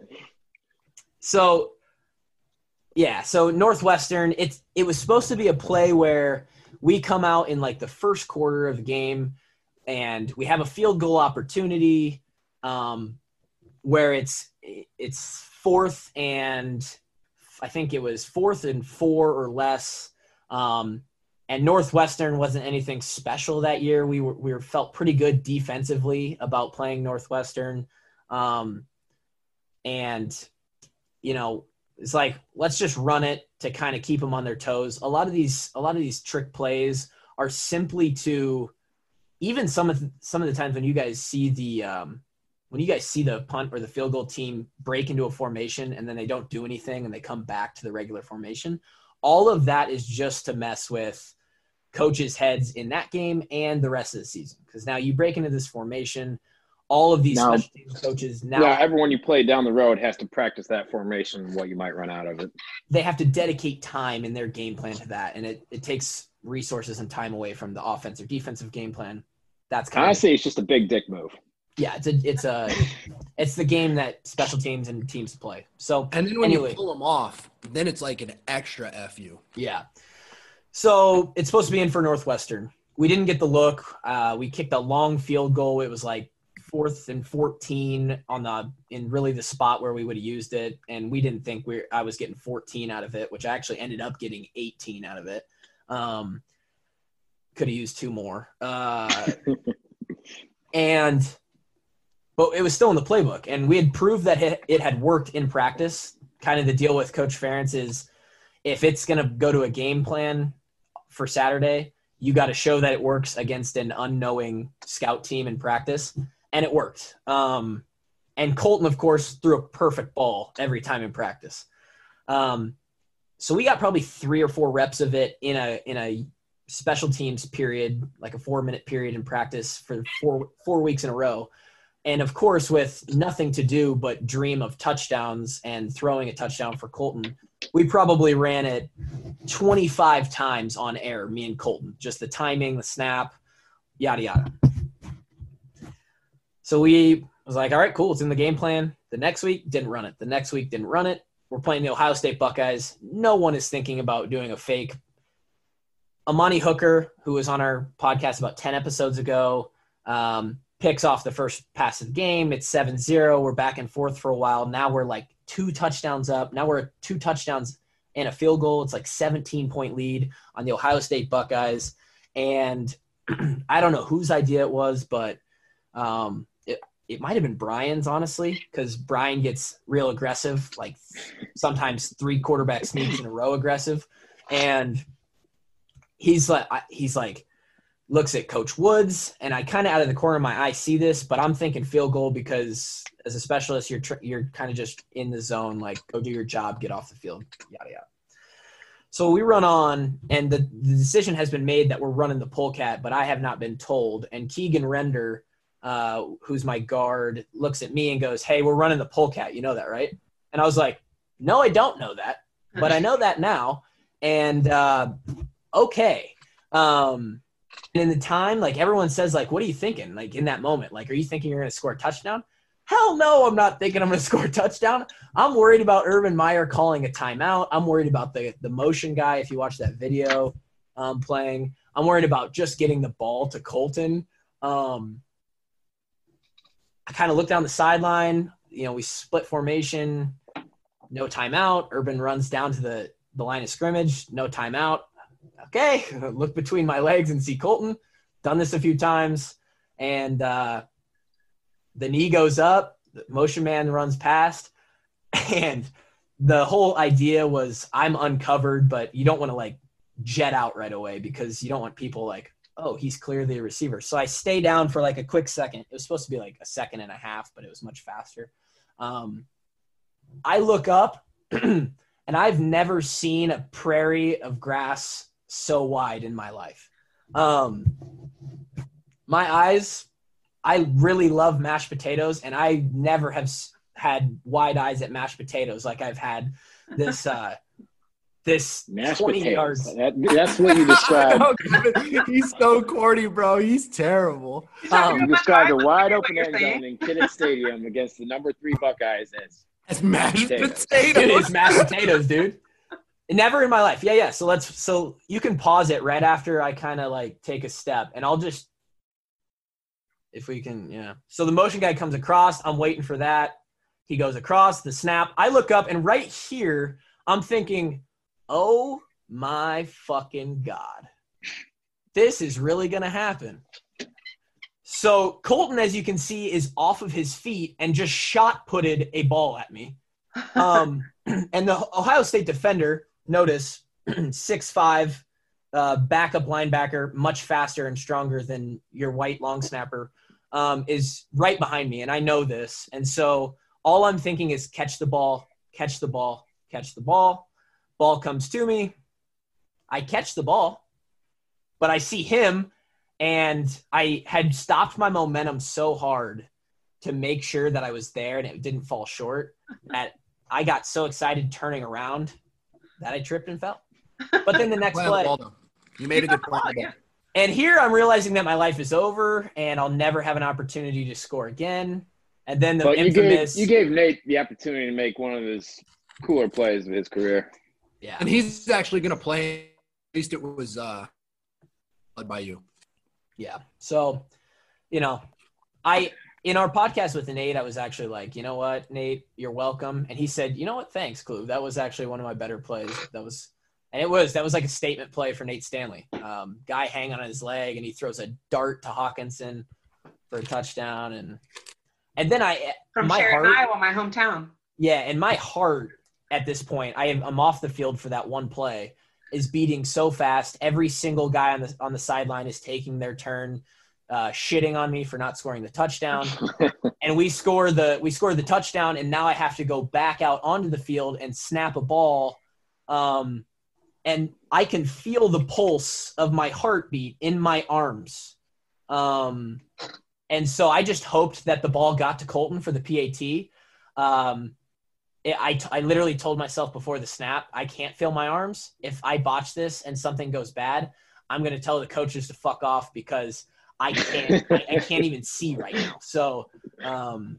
S3: so, yeah, so Northwestern, it's it was supposed to be a play where – we come out in like the first quarter of the game and we have a field goal opportunity um, where it's it's fourth and I think it was fourth and four or less. Um, and Northwestern wasn't anything special that year. We were we were felt pretty good defensively about playing Northwestern. Um, and, you know, it's like, let's just run it to kind of keep them on their toes. A lot of these, a lot of these trick plays are simply to, even some of the, some of the times when you guys see the, um, when you guys see the punt or the field goal team break into a formation and then they don't do anything and they come back to the regular formation, all of that is just to mess with coaches' heads in that game and the rest of the season. Because now you break into this formation, all of these
S6: Now-
S3: special teams coaches now
S6: Yeah, everyone you play down the road has to practice that formation, what you might run out of it.
S3: they have to dedicate time in their game plan to that, and it, it takes resources and time away from the offensive defensive game plan. That's kind
S6: Honestly, it's just a big dick move.
S3: of yeah, it's a it's a it's the game that special teams and teams play. So
S5: And then when
S3: anyway,
S5: you pull them off, then it's like an extra F U.
S3: yeah. So it's supposed to be in for Northwestern. We didn't get the look. Uh, we kicked a long field goal. It was like fourth and fourteen on the in really the spot where we would have used it, and we didn't think we I was getting fourteen out of it, which I actually ended up getting eighteen out of it. Um, could have used two more, uh, and but it was still in the playbook, and we had proved that it, it had worked in practice. Kind of the deal with Coach Ferentz is if it's going to go to a game plan for Saturday, you got to show that it works against an unknowing scout team in practice. And it worked. Um, and Colton, of course, threw a perfect ball every time in practice. Um, so we got probably three or four reps of it in a in a special teams period, like a four-minute period in practice for four four weeks in a row. And, of course, with nothing to do but dream of touchdowns and throwing a touchdown for Colton, we probably ran it twenty-five times on air, me and Colton. Just the timing, the snap, yada, yada. So we was like, all right, cool. It's in the game plan. The next week, didn't run it. The next week, didn't run it. We're playing the Ohio State Buckeyes. No one is thinking about doing a fake. Amani Hooker, who was on our podcast about ten episodes ago, um, picks off the first pass of the game. It's seven zero. We're back and forth for a while. Now we're like two touchdowns up. Now we're two touchdowns and a field goal. It's like seventeen-point lead on the Ohio State Buckeyes. And I don't know whose idea it was, but um, – it might have been Brian's, honestly, because Brian gets real aggressive, like sometimes three quarterback sneaks in a row aggressive. And he's like, he's like, looks at Coach Woods, and I kind of out of the corner of my eye see this, but I'm thinking field goal because as a specialist, you're tr- you're kind of just in the zone, like go do your job, get off the field, yada yada. So we run on, and the, the decision has been made that we're running the polecat, but I have not been told. And Keegan Render, uh, who's my guard, looks at me and goes, "Hey, we're running the polecat. You know that, right?" And I was like, "No, I don't know that, but I know that now." And uh, okay. Um, and in the time, like everyone says, like, "What are you thinking?" Like in that moment, like, are you thinking you're going to score a touchdown? Hell no, I'm not thinking I'm going to score a touchdown. I'm worried about Urban Meyer calling a timeout. I'm worried about the, the motion guy, if you watch that video, um, playing. I'm worried about just getting the ball to Colton. Um, I kind of look down the sideline. You know, we split formation, no timeout. Urban runs down to the, the line of scrimmage, no timeout. Okay, look between my legs and see Colton. Done this a few times. And uh, – the knee goes up, the motion man runs past, and the whole idea was I'm uncovered, but you don't want to like jet out right away because you don't want people like, oh, he's clearly a receiver. So I stay down for like a quick second. It was supposed to be like a second and a half, but it was much faster. Um, I look up, and I've never seen a prairie of grass so wide in my life. Um, my eyes – I really love mashed potatoes, and I never have had wide eyes at mashed potatoes like I've had this uh, this
S6: mashed
S3: twenty
S6: potatoes.
S3: yards.
S6: That, that's what you described.
S5: He's so corny, bro. He's terrible.
S3: Um,
S6: You described a wide open end zone in Kennett Stadium against the number three Buckeyes as
S5: That's mashed
S6: potatoes.
S5: potatoes.
S3: It is mashed potatoes, dude. Never in my life. Yeah, yeah. So let's. So you can pause it right after I kind of like take a step, and I'll just. If we can, yeah. So the motion guy comes across. I'm waiting for that. He goes across the snap. I look up, and right here, I'm thinking, oh my fucking God. This is really going to happen. So Colton, as you can see, is off of his feet and just shot-putted a ball at me. Um, and the Ohio State defender, notice, six five, uh, backup linebacker, much faster and stronger than your white long snapper. Um, is right behind me, and I know this. And so all I'm thinking is catch the ball, catch the ball, catch the ball. Ball comes to me. I catch the ball, but I see him, and I had stopped my momentum so hard to make sure that I was there and it didn't fall short that I got so excited turning around that I tripped and fell. But then the next play.
S5: Well, you made a good point.
S4: Yeah.
S3: And here I'm realizing that my life is over and I'll never have an opportunity to score again. And then the
S6: But you
S3: infamous.
S6: gave, you gave Nate the opportunity to make one of his cooler plays of his career.
S3: Yeah.
S5: And he's actually going to play. At least it was uh, led by you.
S3: Yeah. So, you know, I in our podcast with Nate, I was actually like, you know what, Nate, you're welcome. And he said, you know what, thanks, Clue. That was actually one of my better plays. That was. And it was, that was like a statement play for Nate Stanley. Um, guy hanging on his leg, and he throws a dart to Hawkinson for a touchdown. And and then I,
S4: From
S3: my
S4: Sheridan,
S3: heart,
S4: Iowa, my hometown.
S3: yeah, and my heart at this point, I am, I'm off the field for that one play, is beating so fast. Every single guy on the on the sideline is taking their turn, uh, shitting on me for not scoring the touchdown. And we score the we score the touchdown, and now I have to go back out onto the field and snap a ball. Um, And I can feel the pulse of my heartbeat in my arms. Um, and so I just hoped that the ball got to Colton for the P A T. Um, it, I, I literally told myself before the snap, I can't feel my arms. If I botch this and something goes bad, I'm going to tell the coaches to fuck off because I can't, I, I can't even see right now. So um,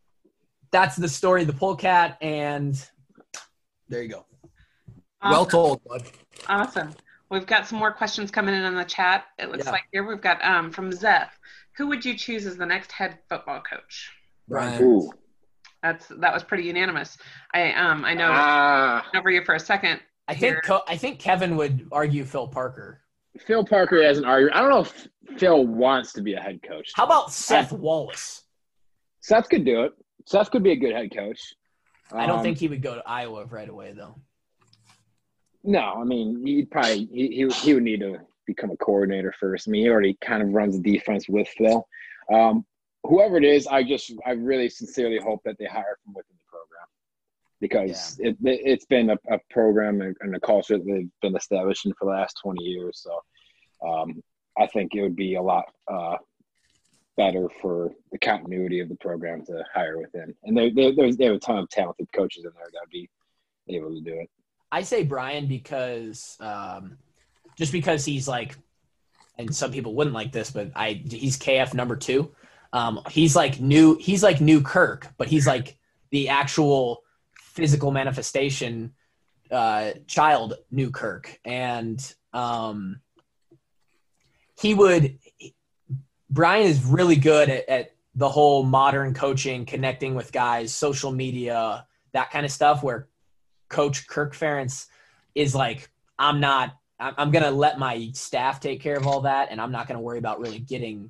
S3: that's the story of the polecat. And there you go.
S4: Awesome.
S5: Well told, bud.
S4: Awesome. We've got some more questions coming in on the chat. It looks
S3: Yeah.
S4: like here we've got um, from Zeph. Who would you choose as the next head football coach?
S5: Brian.
S6: Ooh.
S4: That's that was pretty unanimous. I um I know
S6: Ah,
S4: over you for a second.
S3: I
S4: here.
S3: think Co- I think Kevin would argue Phil Parker.
S6: Phil Parker has an argument. I don't know if Phil wants to be a head coach.
S3: How about Seth Wallace?
S6: Seth could do it. Seth could be a good head coach.
S3: I don't
S6: Um,
S3: think he would go to Iowa right away, though.
S6: No, I mean, he'd probably he, he he would need to become a coordinator first. I mean, he already kind of runs the defense with Phil. Um, whoever it is, I just I really sincerely hope that they hire from within the program, because
S3: Yeah.
S6: it, it it's been a, a program and a culture that they've been establishing for the last twenty years. So um, I think it would be a lot uh, better for the continuity of the program to hire within. And they they there's they have a ton of talented coaches in there that would be able to do it.
S3: I say Brian because um, just because he's like, and some people wouldn't like this, but I he's K F number two. Um, he's like new. He's like new Kirk, but he's like the actual physical manifestation uh, child new Kirk, and um, he would. Brian is really good at, at the whole modern coaching, connecting with guys, social media, that kind of stuff. Where Coach Kirk Ferentz is like, I'm not. I'm going to let my staff take care of all that, and I'm not going to worry about really getting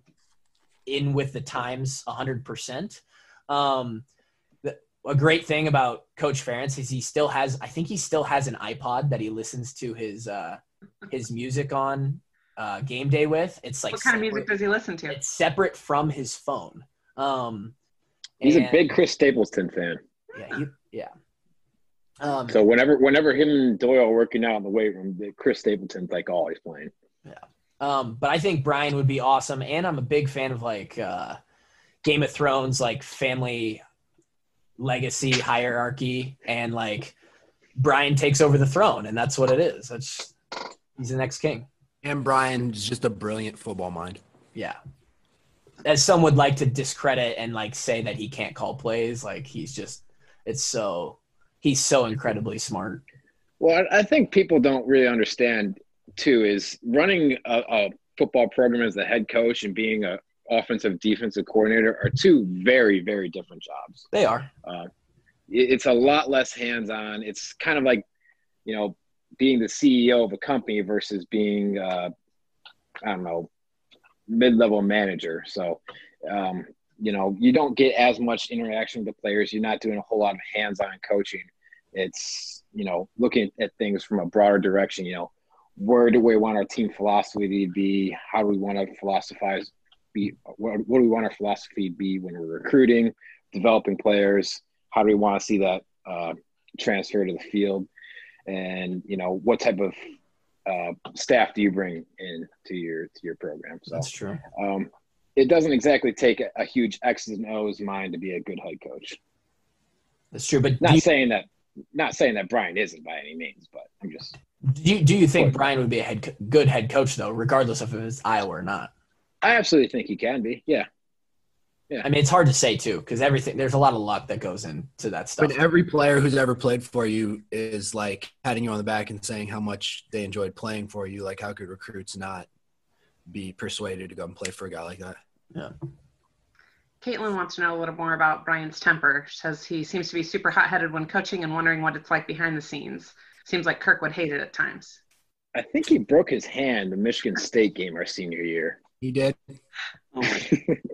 S3: in with the times one hundred percent. Um, the, a great thing about Coach Ferentz is he still has – I think he still has an iPod that he listens to his uh, his music on uh, game day with. It's like
S4: What kind of
S3: separate-
S4: music does he listen to?
S3: It's separate from his phone. Um,
S6: He's
S3: and-
S6: a big Chris Stapleton fan.
S3: Yeah, he, yeah. Um,
S6: So whenever whenever him and Doyle are working out in the weight room, the- Chris Stapleton's like always playing.
S3: Um, but I think Brian would be awesome, and I'm a big fan of like uh, Game of Thrones, like family legacy hierarchy, and like Brian takes over the throne, and that's what it is. That's he's the next king.
S5: And Brian's just a brilliant football mind.
S3: Yeah. As some would like to discredit and like say that he can't call plays, like he's just it's so he's so incredibly smart.
S6: Well, I I think people don't really understand too is running a, a football program as the head coach and being a offensive defensive coordinator are two very very different jobs.
S3: They are.
S6: Uh, it- it's a lot less hands-on. It's kind of like, you know, being the C E O of a company versus being, uh, I don't know, mid-level manager. So, um, you know, you don't get as much interaction with the players. You're not doing a whole lot of hands-on coaching. It's, you know, looking at things from a broader direction. You know, where do we want our team philosophy to be? How do we want to philosophize? Be what, what do we want our philosophy to be when we're recruiting, developing players? How do we want to see that uh, transfer to the field? And, you know, what type of uh, staff do you bring in to your to your program? So
S3: That's true.
S6: um, it doesn't exactly take a, a huge X's and O's mind to be a good head coach.
S3: That's true. But
S6: Not
S3: do you,
S6: saying that not saying that Brian isn't by any means, but I'm just
S3: do you do you think Brian would be a head co- good head coach though, regardless of if it's Iowa or not?
S6: I absolutely think he can be. Yeah.
S3: I mean, it's hard to say too because everything there's a lot of luck that goes into that stuff.
S5: But every player who's ever played for you is like patting you on the back and saying how much they enjoyed playing for you. Like, how could recruits not be persuaded to go and play for a guy like that?
S3: Yeah.
S4: Caitlin wants to know a little more about Brian's temper. She says he seems to be super hot-headed when coaching and wondering what it's like behind the scenes. Seems like Kirk would hate it at times.
S6: I think he broke his hand the Michigan State game our senior year.
S5: He did.
S4: Oh my.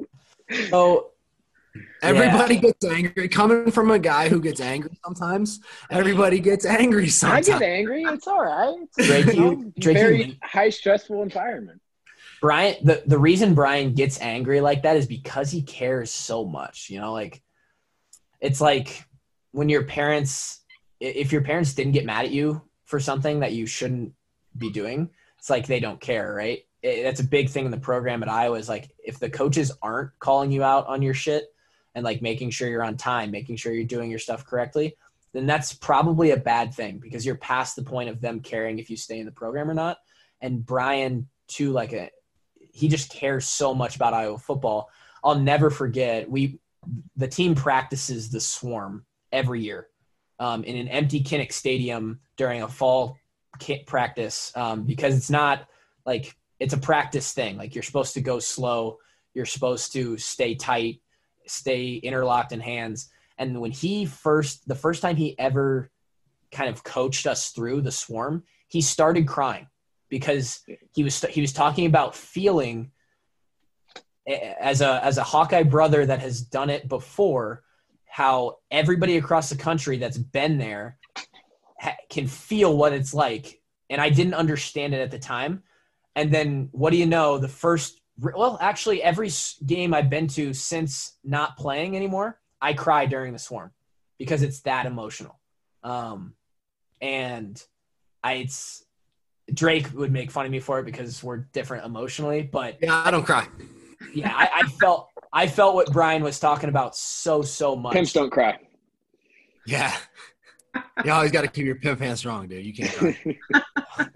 S3: So
S5: Everybody gets angry. Coming from a guy who gets angry sometimes, everybody gets angry
S6: I
S5: sometimes.
S6: get angry. It's all right. It's,
S3: Drake,
S6: you know,
S3: you- Drake, you
S6: very
S3: lean-
S6: high stressful environment.
S3: Brian, the, the reason Brian gets angry like that is because he cares so much. You know, like it's like when your parents, i- if your parents didn't get mad at you for something that you shouldn't be doing, it's like they don't care, right? It, that's a big thing in the program at Iowa is like if the coaches aren't calling you out on your shit and like making sure you're on time, making sure you're doing your stuff correctly, then that's probably a bad thing because you're past the point of them caring if you stay in the program or not. And Brian, too, like a he just cares so much about Iowa football. I'll never forget we the team practices the Swarm every year um, in an empty Kinnick Stadium during a fall kit practice um, because it's not like it's a practice thing. Like you're supposed to go slow, you're supposed to stay tight, stay interlocked in hands. And when he first, the first time he ever kind of coached us through the Swarm, he started crying because he was he was talking about feeling as a as a Hawkeye brother that has done it before, how everybody across the country that's been there ha- can feel what it's like. And I didn't understand it at the time. And then what do you know? The first, well, actually every game I've been to since not playing anymore, I cry during the Swarm because it's that emotional. Um, and I, it's Drake would make fun of me for it because we're different emotionally, but
S5: Yeah, I don't cry.
S3: yeah, I, I felt I felt what Brian was talking about so so much.
S6: Pimps don't cry.
S5: Yeah. You always got to keep your pimp hand strong, dude. You can't cry.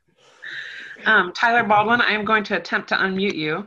S4: Um, Tyler Baldwin, I am going to attempt to unmute you.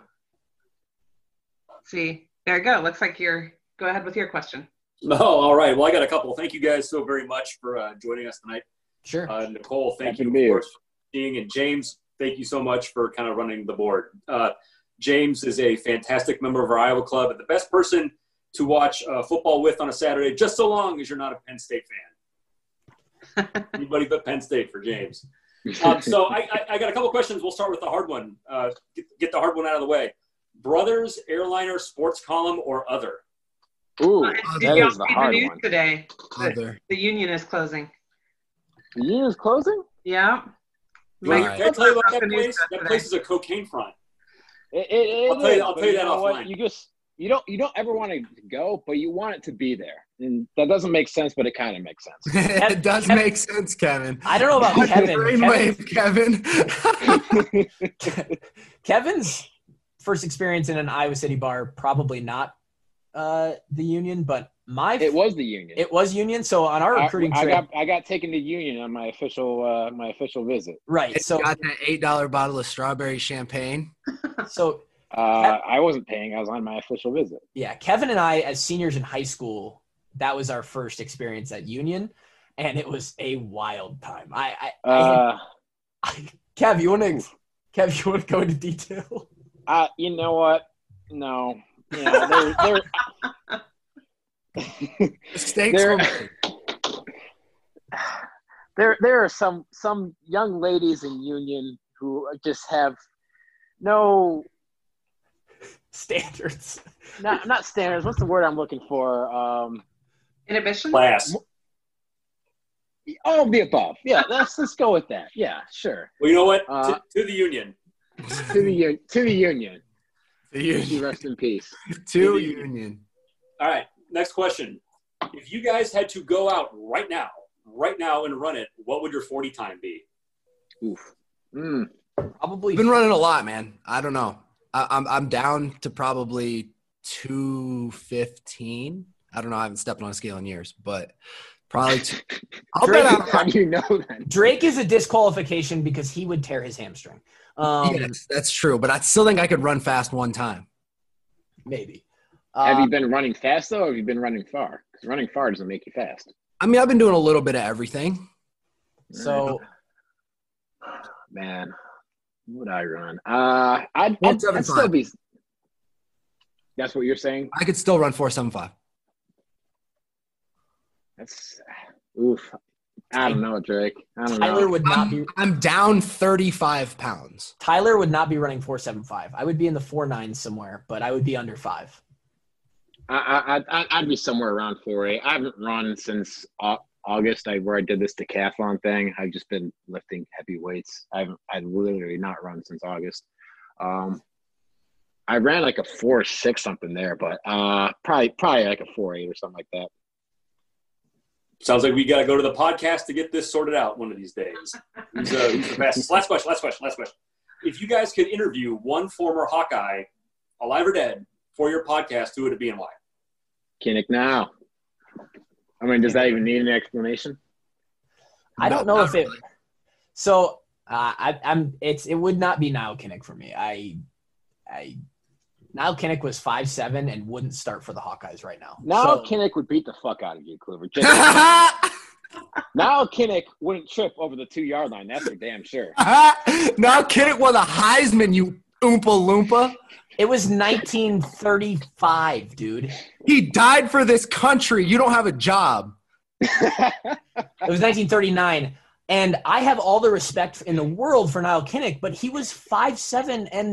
S4: Let's see, there you go. Looks like you're. Go ahead with your question.
S9: Oh, all right. Well, I got a couple. Thank you guys so very much for uh, joining us tonight.
S3: Sure.
S9: Uh, Nicole, thank
S6: Happy to
S9: you,
S6: be
S9: of
S6: here.
S9: course, for being, and James, thank you so much for kind of running the board. Uh, James is a fantastic member of our Iowa club and the best person to watch uh, football with on a Saturday, just so long as you're not a Penn State fan. Anybody but Penn State for James. Um, so I, I, I got a couple questions. We'll start with the hard one. Uh, get, get the hard one out of the way. Brothers, airliner, sports column, or other?
S6: Ooh,
S4: Did
S6: that
S4: y'all
S6: is the
S4: see
S6: hard
S4: news
S6: one.
S4: today?
S5: Other.
S4: The union is closing.
S6: The union is closing?
S4: Yeah.
S5: Right.
S4: Mike-
S9: Can I tell you about that
S4: the news
S9: place? That
S4: today.
S9: place is a cocaine front.
S6: It, it, it
S9: I'll tell you-
S6: is,
S9: I'll
S6: but
S9: tell you that
S6: know what?
S9: offline.
S6: You just you don't you don't ever want to go, but you want it to be there, and that doesn't make sense, but it kind of makes sense.
S5: It does
S3: Kevin-
S5: make sense, Kevin.
S3: I don't know about Kevin. Kevin
S5: Brainwave, Kevin.
S3: Kevin's first experience in an Iowa City bar, probably not uh, the union, but my
S6: It was the union.
S3: it was union. So on our
S6: I,
S3: recruiting
S6: I
S3: trip,
S6: got I got taken to union on my official uh, my official visit.
S3: right?
S5: So
S3: So
S5: got that eight dollar bottle of strawberry champagne.
S3: so
S6: Uh, I wasn't paying. I was on my official visit.
S3: yeah, Kevin and I, as seniors in high school, that was our first experience at Union, and it was a wild time. I, I, I,
S6: Uh,
S3: I Kev, you want to, Kev, you want to go into detail?
S6: uh, you know what? No. You know, they're, they're,
S5: Stakes
S6: There-
S5: were made.
S6: there there are some some young ladies in union who just have no
S3: Standards.
S6: not not standards. What's the word I'm looking for? Um,
S4: Inhibition?
S9: Class.
S6: all of the above. Yeah, let's let's go with that. Yeah, sure.
S9: Well, you know what?
S6: Uh,
S9: to, to the union.
S6: To the un- to the union.
S5: The
S6: She
S5: union.
S6: rest in peace.
S5: To union.
S9: All right. Next question. If you guys had to go out right now, right now and run it, what would your forty time be?
S6: Oof. Mm.
S3: Probably.
S5: I've been running a lot, man. I don't know. I, I'm I'm down to probably two fifteen. I don't know. I haven't stepped on a scale in years, but probably. Two, I'll bet
S3: Drake-
S5: I'm
S6: How do you know that?
S3: Drake is a disqualification because he would tear his hamstring. Um,
S5: yes, that's true. But I still think I could run fast one time.
S3: Maybe.
S6: Have
S3: Uh,
S6: you been running fast though, or have you been running far? Because running far doesn't make you fast.
S5: I mean, I've been doing a little bit of everything.
S3: So
S6: Man, what would I run? Uh, I'd,
S5: One
S6: I'd,
S5: seven
S6: I'd still
S5: five.
S6: be. That's what you're saying.
S5: I could still run four seven five.
S6: That's oof. I don't know, Drake. I don't
S3: Tyler
S6: know.
S3: would not be.
S5: I'm, I'm down thirty-five pounds.
S3: Tyler would not be running four seven five. I would be in the four nines somewhere, but I would be under five.
S6: I, I, I, I'd be somewhere around four eight. I haven't run since Au- August, I, where I did this decathlon thing. I've just been lifting heavy weights. I haven't, I've literally not run since August. Um, I ran like a four six something there, but uh, probably probably like a four eight or something like that.
S9: Sounds like we got to go to the podcast to get this sorted out one of these days. Who's, uh, who's the best? Last question, last question, last question. If you guys could interview one former Hawkeye, alive or dead, for your podcast, who would it be and why?
S6: Kinnick now. I mean, does that even need an explanation?
S3: I don't
S5: No,
S3: know
S5: not
S3: if it.
S5: really.
S3: So uh, I, I'm. It's. It would not be Niall Kinnick for me. I. I. Niall Kinnick was five seven and wouldn't start for the Hawkeyes right now.
S6: Now
S3: So-
S6: Kinnick would beat the fuck out of you, Kluver. Just, now Kinnick wouldn't trip over the two yard line. That's for damn sure.
S5: Now Kinnick won the Heisman, you Oompa Loompa.
S3: It was nineteen thirty-five, dude.
S5: He died for this country. You don't have a job.
S3: It was nineteen thirty-nine. And I have all the respect in the world for Niall Kinnick, but he was five seven and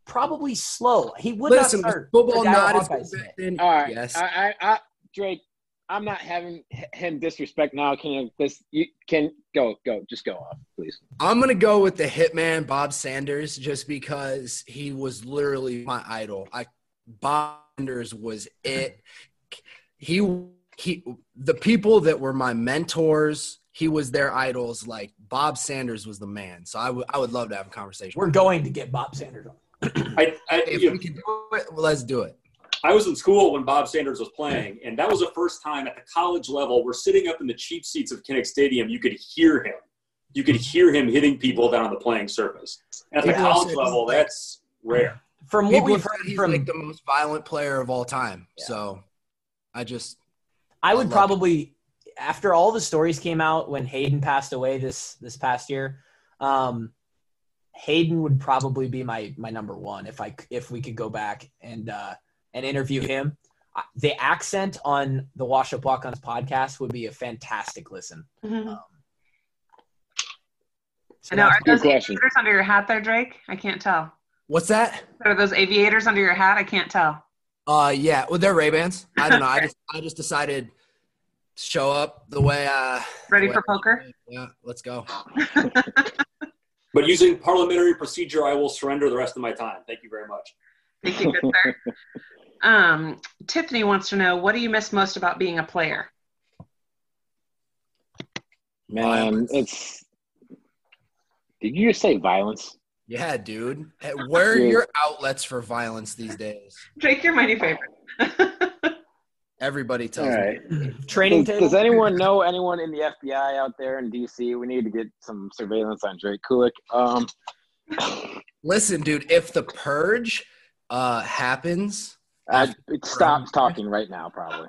S3: probably slow. He would
S5: Listen,
S3: not
S5: was
S3: start.
S5: football
S3: the
S5: not as
S3: Hawkeyes
S5: good
S3: today.
S5: back then?
S6: All right,
S5: Yes.
S6: I, I, I, Drake, I'm not having h- him disrespect now. Can you this? You can go, go, just go off, please.
S5: I'm gonna go with the hitman Bob Sanders just because he was literally my idol. I Bob Sanders was it. He he the people that were my mentors, he was their idols. Like Bob Sanders was the man. So I would I would love to have a conversation.
S3: We're going to get Bob Sanders on.
S9: I, I,
S5: If
S9: you
S5: we
S9: know,
S5: can do it, well, let's do it.
S9: I was in school when Bob Sanders was playing, and that was the first time at the college level. We're sitting up in the cheap seats of Kinnick Stadium. You could hear him. You could hear him hitting people down on the playing surface. And at the
S5: Yeah.
S9: college level, that's rare.
S3: From what
S5: People
S3: we've
S5: said
S3: heard
S5: he's
S3: from,
S5: like the most violent player of all time.
S3: Yeah.
S5: So I just
S3: I would
S5: love
S3: probably, after all the stories came out when Hayden passed away this this past year, um, Hayden would probably be my my number one if I if we could go back and uh, and interview him. Uh, The accent on the Wash Up Walk-Ons podcast would be a fantastic listen.
S4: Mhm.
S3: Um, so
S4: I know. Are
S3: that's-
S6: Good
S4: those
S6: question.
S4: aviators under your hat there, Drake? I can't tell.
S5: What's that?
S4: Are those aviators under your hat? I can't tell.
S5: Uh, yeah, well, they're Ray Bans. I don't know. I just, I just decided to show up the way. Uh,
S4: Ready
S5: the
S4: for
S5: way-
S4: poker?
S5: Yeah, let's go.
S9: But using parliamentary procedure, I will surrender the rest of my time. Thank you very much.
S4: Thank you, good sir. Um, Tiffany wants to know, what do you miss most about being a player?
S6: Man,
S5: Violence.
S6: it's. Did you just say violence?
S5: Yeah, dude. Hey, where are
S6: Dude.
S5: your outlets for violence these days?
S4: Drake, you're my new favorite.
S5: Everybody
S6: All
S5: tells
S6: right.
S5: me.
S3: training
S6: Does,
S3: table.
S6: does anyone know anyone in the F B I out there in D C? We need to get some surveillance on Drake Kulik. Um,
S5: Listen, dude. If the purge uh, happens,
S6: I, stop talking right now, probably.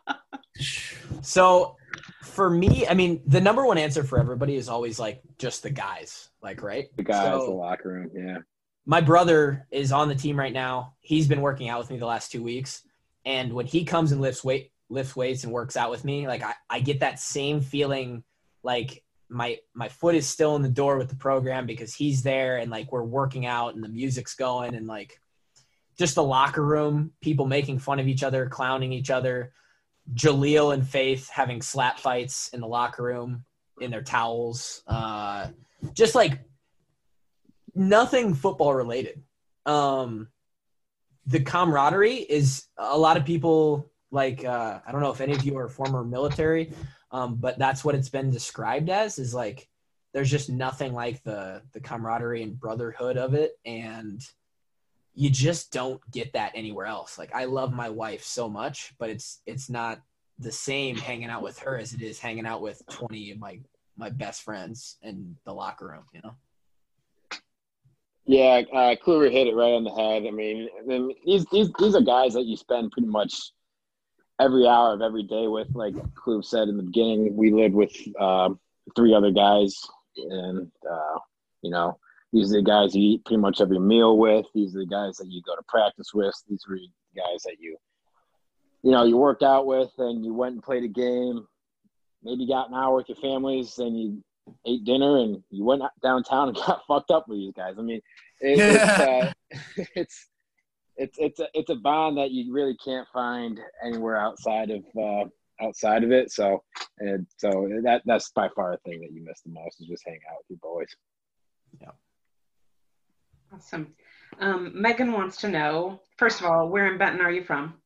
S3: So for me, I mean, the number one answer for everybody is always like just the guys, like, right?
S6: The guys,
S3: So-
S6: the locker room, yeah.
S3: my brother is on the team right now. He's been working out with me the last two weeks. And when he comes and lifts weight, lifts weights and works out with me, like I, I get that same feeling like my my foot is still in the door with the program because he's there and like we're working out and the music's going and like just the locker room, people making fun of each other, clowning each other. Jaleel and Faith having slap fights in the locker room in their towels. Uh, just like nothing football related. Um, the camaraderie is a lot of people like, uh, I don't know if any of you are former military, um, but that's what it's been described as is like, there's just nothing like the, the camaraderie and brotherhood of it. And you just don't get that anywhere else. Like I love my wife so much, but it's, it's not the same hanging out with her as it is hanging out with twenty of my, my best friends in the locker room, you know?
S6: Yeah, uh, Kluver hit it right on the head. I mean, I mean, these these these are guys that you spend pretty much every hour of every day with. Like Kluver said in the beginning, we lived with um, three other guys, and uh, you know, these are the guys you eat pretty much every meal with. These are the guys that you go to practice with. These are the guys that you, you know, you work out with, and you went and played a game. Maybe got an hour with your families, and you ate dinner, and you went downtown and got fucked up with these guys. I mean, it, it's, uh, it's it's it's a it's a bond that you really can't find anywhere outside of uh, outside of it. So and so that that's by far the thing that you miss the most is just hanging out with your boys.
S3: Yeah.
S4: Awesome. Um, Megan wants to know, first of all, where in Benton are you from?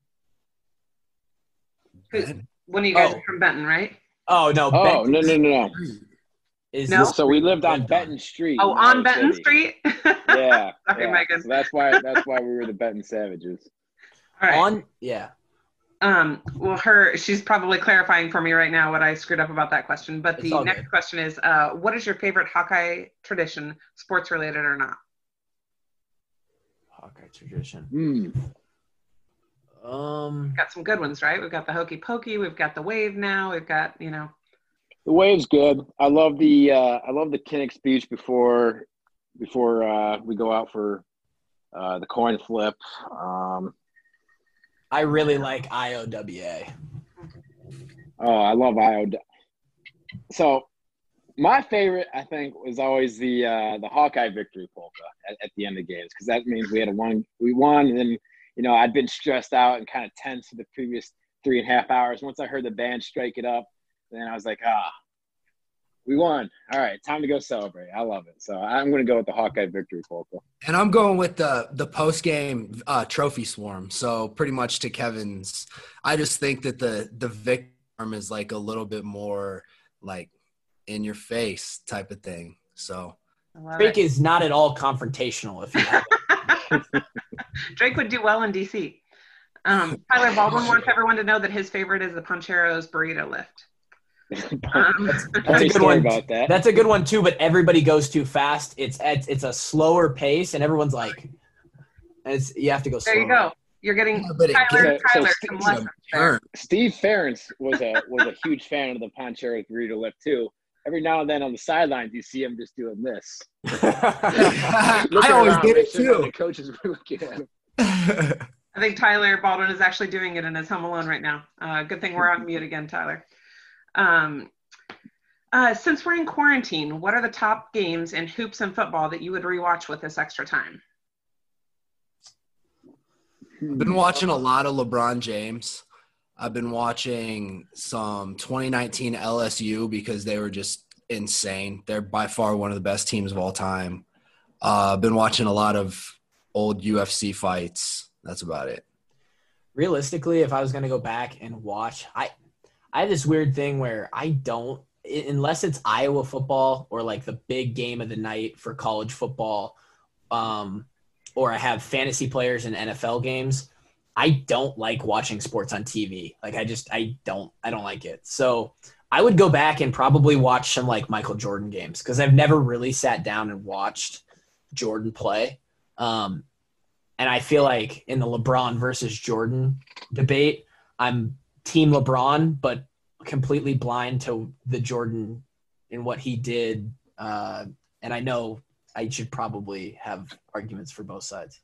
S4: Who, one of you guys
S3: Oh.
S4: are from Benton, right?
S3: Oh no!
S6: Oh
S3: Benton
S6: no no no no!
S3: Is
S4: No?
S3: this-
S6: So we lived on Benton Street.
S4: Oh,
S6: in
S4: on
S6: Howard
S4: Benton
S6: City.
S4: Street?
S6: Yeah,
S4: Sorry,
S6: yeah.
S4: Megan.
S6: So that's why that's why we were the Benton Savages.
S4: All right.
S3: on yeah.
S4: Um, well, her, she's probably clarifying for me right now what I screwed up about that question. But
S3: It's
S4: the
S3: all
S4: next
S3: good.
S4: question is, uh, what is your favorite Hawkeye tradition, sports related or not?
S3: Hawkeye tradition.
S6: Hmm.
S3: Um,
S4: Got some good ones, right? We've got the hokey pokey, we've got the wave now, we've got, you know,
S6: The wave's good. I love the uh, I love the Kinnick speech before before uh, we go out for uh, the coin flip. Um,
S3: I really like I O W A.
S6: oh, I love I O. So My favorite, I think, was always the uh, the Hawkeye victory polka at, at the end of games, because that means we had a one, we won, and then you know I'd been stressed out and kind of tense for the previous three and a half hours. Once I heard the band strike it up, then I was like, ah, we won. All right, time to go celebrate. I love it. So I'm going to go with the Hawkeye victory polka.
S5: And I'm going with the the post game uh, trophy swarm. So pretty much to Kevin's, I just think that the the victory swarm is like a little bit more like in your face type of thing. So
S3: Drake it. is not at all confrontational. If you have
S4: Drake would do well in D C. Um, Tyler Baldwin wants everyone to know that his favorite is the Punchero's burrito lift. Um,
S3: that's, that's a good one. About that. That's a good one too. But everybody goes too fast. It's it's, it's a slower pace, and everyone's like, it's you have to go.
S4: There
S3: slower.
S4: you go. You're getting yeah, Tyler.
S6: So,
S4: Tyler
S6: so
S4: some
S6: Steve, Steve Ferentz was a was a huge fan of the Punchero's burrito lift too. Every now and then on the sidelines, you see him just doing this.
S5: I always did it too.
S6: The coaches were looking at him.
S4: I think Tyler Baldwin is actually doing it in his home alone right now. Uh, good thing we're on mute again, Tyler. Um, uh, since we're in quarantine, what are the top games in hoops and football that you would rewatch with this extra time?
S5: I've been watching a lot of LeBron James. I've been watching some twenty nineteen L S U because they were just insane. They're by far one of the best teams of all time. Uh, I've been watching a lot of old U F C fights. That's about it.
S3: Realistically, if I was going to go back and watch, I I have this weird thing where I don't, unless it's Iowa football or like the big game of the night for college football, um, or I have fantasy players in N F L games, I don't like watching sports on T V. Like I just, I don't, I don't like it. So I would go back and probably watch some like Michael Jordan games because I've never really sat down and watched Jordan play. Um, and I feel like in the LeBron versus Jordan debate, I'm team LeBron, but completely blind to the Jordan and what he did. Uh, and I know I should probably have arguments for both sides.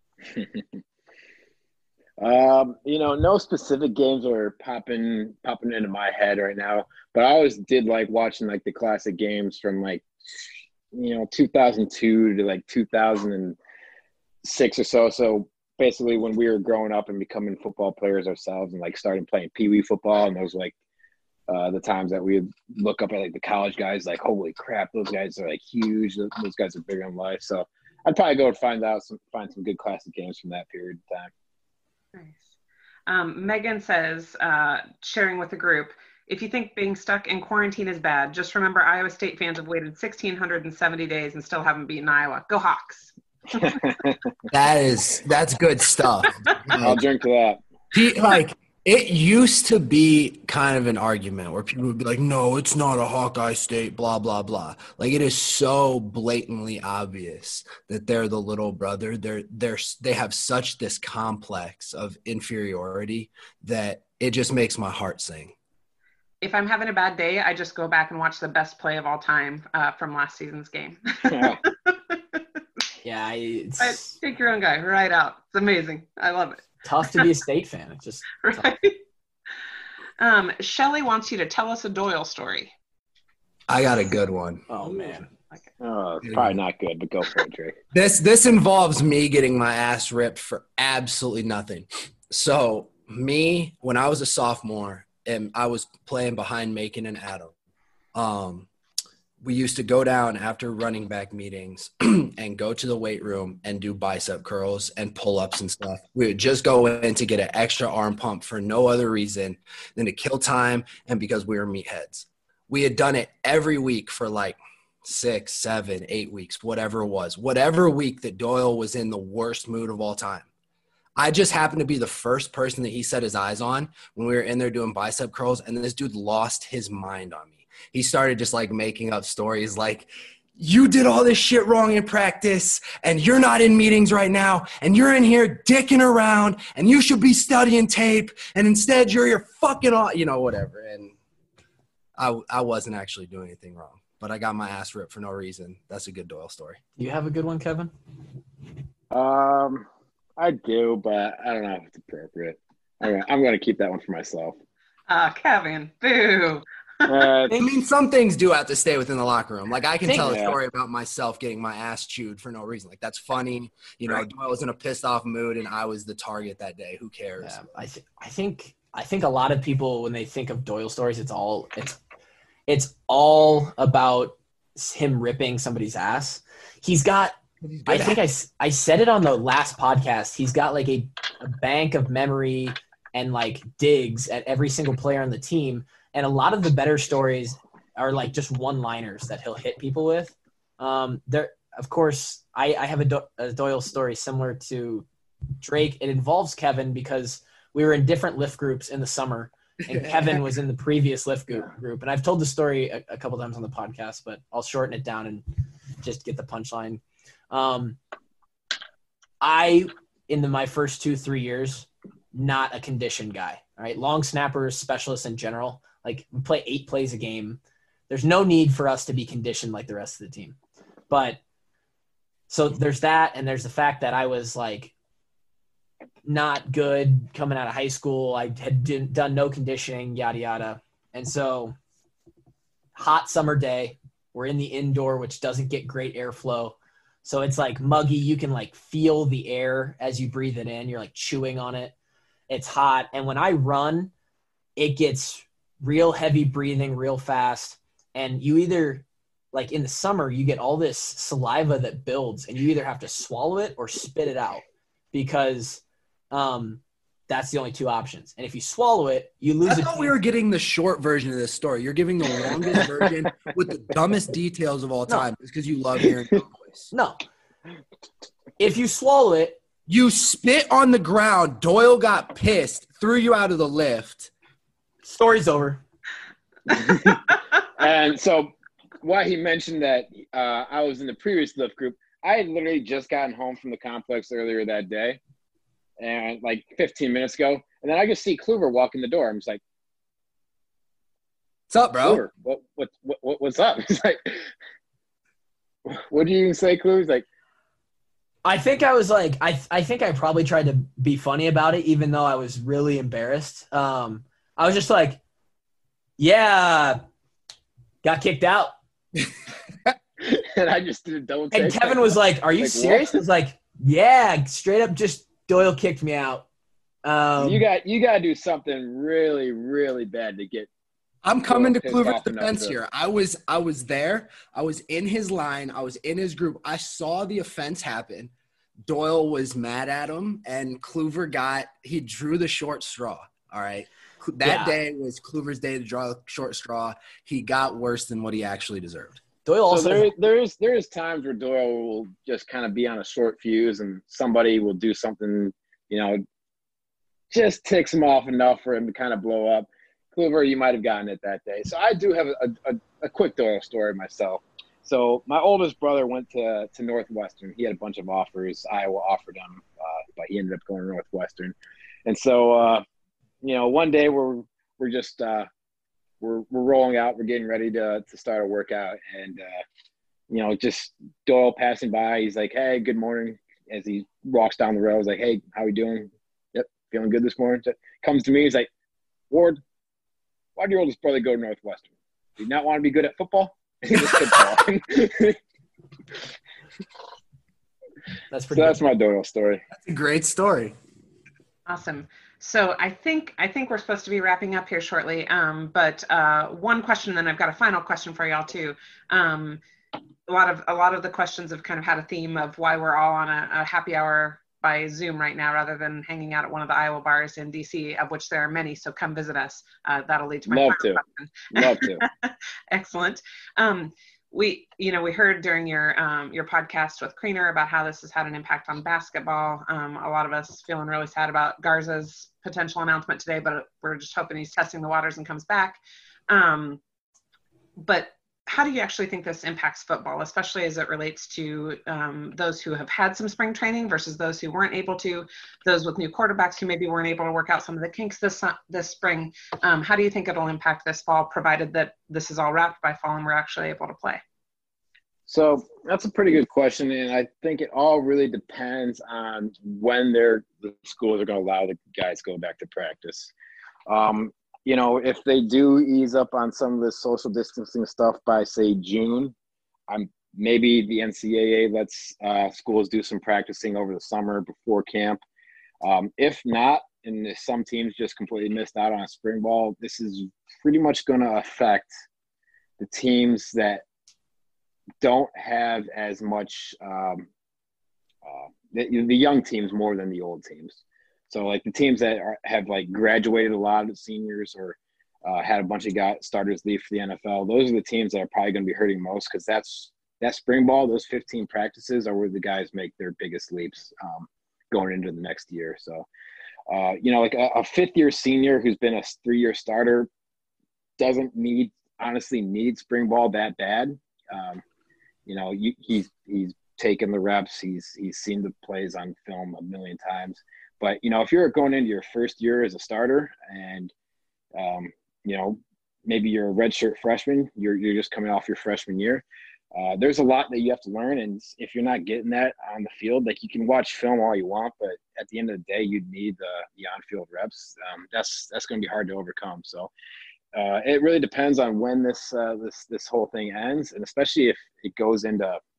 S6: Um, you know, no specific games are popping popping into my head right now, but I always did like watching like the classic games from like, you know, two thousand two to like two thousand six or so. So basically when we were growing up and becoming football players ourselves and like starting playing Pee Wee football, and those like uh, the times that we would look up at like the college guys, like, holy crap, those guys are like huge. Those, those guys are bigger in life. So I'd probably go and find out some, find some good classic games from that period of time.
S4: Nice. Um, Megan says, uh, sharing with the group, if you think being stuck in quarantine is bad, just remember Iowa State fans have waited one thousand six hundred seventy days and still haven't beaten Iowa. Go Hawks.
S5: That is, that's good stuff.
S6: I'll drink to that.
S5: He, like, it used to be kind of an argument where people would be like, no, it's not a Hawkeye State, blah, blah, blah. Like, it is so blatantly obvious that they're the little brother. They're, they're, they have such this complex of inferiority that it just makes my heart sing.
S4: If I'm having a bad day, I just go back and watch the best play of all time uh, from last season's game.
S3: Yeah. Yeah, I,
S4: I take your own guy right out. It's amazing. I love it.
S3: Tough to be a State fan. It's just
S4: right. Um, Shelly wants you to tell us a Doyle story.
S5: I got a good one.
S3: Oh man.
S6: Okay. Oh, it's probably not good, but go for it, Drake.
S5: This this involves me getting my ass ripped for absolutely nothing. So me, when I was a sophomore and I was playing behind Macon and Adam, um, we used to go down after running back meetings and go to the weight room and do bicep curls and pull-ups and stuff. We would just go in to get an extra arm pump for no other reason than to kill time and because we were meatheads. We had done it every week for like six, seven, eight weeks, whatever it was. Whatever week that Doyle was in the worst mood of all time. I just happened to be the first person that he set his eyes on when we were in there doing bicep curls, and this dude lost his mind on me. He started just like making up stories like, you did all this shit wrong in practice and you're not in meetings right now and you're in here dicking around and you should be studying tape and instead you're your fucking, all, you know, whatever. And I, I wasn't actually doing anything wrong, but I got my ass ripped for no reason. That's a good Doyle story.
S3: You have a good one, Kevin?
S6: Um, I do, but I don't know if it's appropriate. I'm gonna, I'm gonna keep that one for myself.
S4: Uh, Kevin, boo.
S6: Uh,
S5: I mean, some things do have to stay within the locker room. Like I can
S3: Think-
S5: tell a
S6: Yeah.
S5: story about myself getting my ass chewed for no reason. Like that's funny. You know,
S4: Right.
S5: I was in a pissed off mood and I was the target that day. Who cares?
S3: Yeah, I th- I think I think a lot of people when they think of Doyle stories, it's all it's it's all about him ripping somebody's ass. He's got. I think I, s- I said it on the last podcast. He's got like a, a bank of memory and like digs at every single player on the team. And a lot of the better stories are like just one-liners that he'll hit people with. Um, there, of course, I, I have a, Do- a Doyle story similar to Drake. It involves Kevin because we were in different lift groups in the summer, and Kevin was in the previous lift group. group. And I've told the story a, a couple times on the podcast, but I'll shorten it down and just get the punchline. Um, I, in the, my first two, three years, not a condition guy, all right? Long snappers, specialists in general, like we play eight plays a game. There's no need for us to be conditioned like the rest of the team. But so there's that. And there's the fact that I was like not good coming out of high school. I had did, done no conditioning, yada, yada. And so hot summer day, we're in the indoor, which doesn't get great airflow. So it's like muggy. You can like feel the air as you breathe it in. You're like chewing on it. It's hot. And when I run, it gets real heavy breathing real fast. And you either like in the summer, you get all this saliva that builds and you either have to swallow it or spit it out because um, that's the only two options. And if you swallow it, you lose
S5: I
S3: it.
S5: thought we were getting the short version of this story. You're giving the longest version with the dumbest details of all
S3: No.
S5: time. It's because you love hearing your voice.
S3: No. If you swallow it,
S5: You spit on the ground. Doyle got pissed, threw you out of the lift.
S3: story's over.
S6: and so why he mentioned that uh, I was in the previous lift group, I had literally just gotten home from the complex earlier that day and like fifteen minutes ago. And then I just see Kluver walk in the door. I'm just like,
S5: What's up, bro?
S6: Kluver, what, what, what, what, what's up? He's like, what do you even say, Kluver? He's like,
S3: I think I was like, I I think I probably tried to be funny about it, even though I was really embarrassed. Um, I was just like, yeah, got kicked out.
S6: and I just did a double take.
S3: And Kevin was like, are you
S6: Like,
S3: serious?
S6: what?
S3: I was like, yeah, straight up just Doyle kicked me out. Um,
S6: you got you got to do something really, really bad to get.
S5: I'm coming to
S6: Pissed
S5: Kluver's
S6: off enough
S5: defense
S6: to-
S5: here. I was I was there. I was in his line. I was in his group. I saw the offense happen. Doyle was mad at him, and Kluver got – he drew the short straw, all right? That
S3: Yeah.
S5: day was Kluver's day to draw the short straw. He got worse than what he actually deserved.
S3: Doyle also
S6: So there, there is there is times where Doyle will just kind of be on a short fuse, and somebody will do something, you know, just ticks him off enough for him to kind of blow up. Kluver, you might have gotten it that day. So I do have a, a, a quick Doyle story myself. So my oldest brother went to, to Northwestern. He had a bunch of offers. Iowa offered him, uh, but he ended up going to Northwestern. And so, uh, you know, one day we're we're just uh, we're we're rolling out. We're getting ready to to start a workout, and uh, you know, just Doyle passing by. He's like, "Hey, good morning." As he walks down the road, he's like, "Hey, how we doing?" "Yep, feeling good this morning." So comes to me. He's like, "Ward, why did your oldest brother go to Northwestern? Did he not want to be good at football?" He just kept talking.
S3: that's
S6: So
S3: pretty
S6: that's
S3: good.
S6: my Doyle story.
S5: That's a great story.
S4: Awesome. So I think I think we're supposed to be wrapping up here shortly. Um, but uh, one question, then I've got a final question for y'all too. Um, a lot of a lot of the questions have kind of had a theme of why we're all on a, a happy hour by Zoom right now, rather than hanging out at one of the Iowa bars in D C, of which there are many. So come visit us. Uh, that'll lead to my
S6: Love
S4: final
S6: to.
S4: question.
S6: Love to.
S4: Excellent. Um, we, you know, we heard during your um, your podcast with Kriener about how this has had an impact on basketball. Um, a lot of us feeling really sad about Garza's potential announcement today, but we're just hoping he's testing the waters and comes back. Um, but how do you actually think this impacts football, especially as it relates to um, those who have had some spring training versus those who weren't able to, those with new quarterbacks who maybe weren't able to work out some of the kinks this this spring? Um, how do you think it'll impact this fall, provided that this is all wrapped by fall and we're actually able to play?
S6: So that's a pretty good question, and I think it all really depends on when they're, the schools are going to allow the guys to go back to practice. Um, you know, if they do ease up on some of the social distancing stuff by, say, June, I'm maybe the N C double A lets uh, schools do some practicing over the summer before camp. Um, if not, and if some teams just completely missed out on a spring ball, this is pretty much going to affect the teams that don't have as much um, uh, the, the young teams more than the old teams. So like the teams that are, have like graduated a lot of the seniors or uh, had a bunch of guys starters leave for the N F L. Those are the teams that are probably going to be hurting most because that's that spring ball. Those fifteen practices are where the guys make their biggest leaps um, going into the next year. So, uh, you know, like a, a fifth year senior who's been a three year starter doesn't need honestly need spring ball that bad. Um, you know, you, he's he's taken the reps. He's he's seen the plays on film a million times. But, you know, if you're going into your first year as a starter and, um, you know, maybe you're a redshirt freshman, you're you're just coming off your freshman year, uh, there's a lot that you have to learn. And if you're not getting that on the field, like you can watch film all you want, but at the end of the day, you need the, the on-field reps. Um, that's that's going to be hard to overcome. So uh, it really depends on when this uh, this this whole thing ends, and especially if it goes into –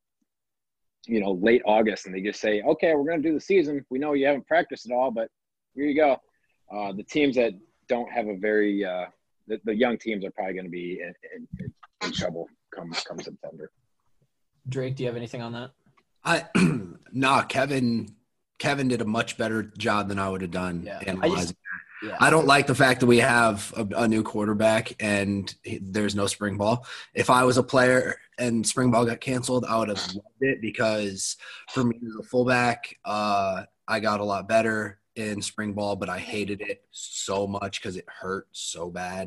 S6: you know, late August and they just say, okay, we're going to do the season. We know you haven't practiced at all, but here you go. Uh, the teams that don't have a very, uh, the, the young teams are probably going to be in, in, in trouble come, come September.
S3: Drake, do you have anything on that?
S5: I, nah, Kevin, Kevin did a much better job than I would have done.
S3: Yeah.
S5: Analyzing.
S3: I just, yeah.
S5: I don't like the fact that we have a, a new quarterback and he, there's no spring ball. If I was a player and spring ball got canceled, I would have loved it because for me as a fullback, uh, I got a lot better in spring ball, but I hated it so much because it hurt so bad.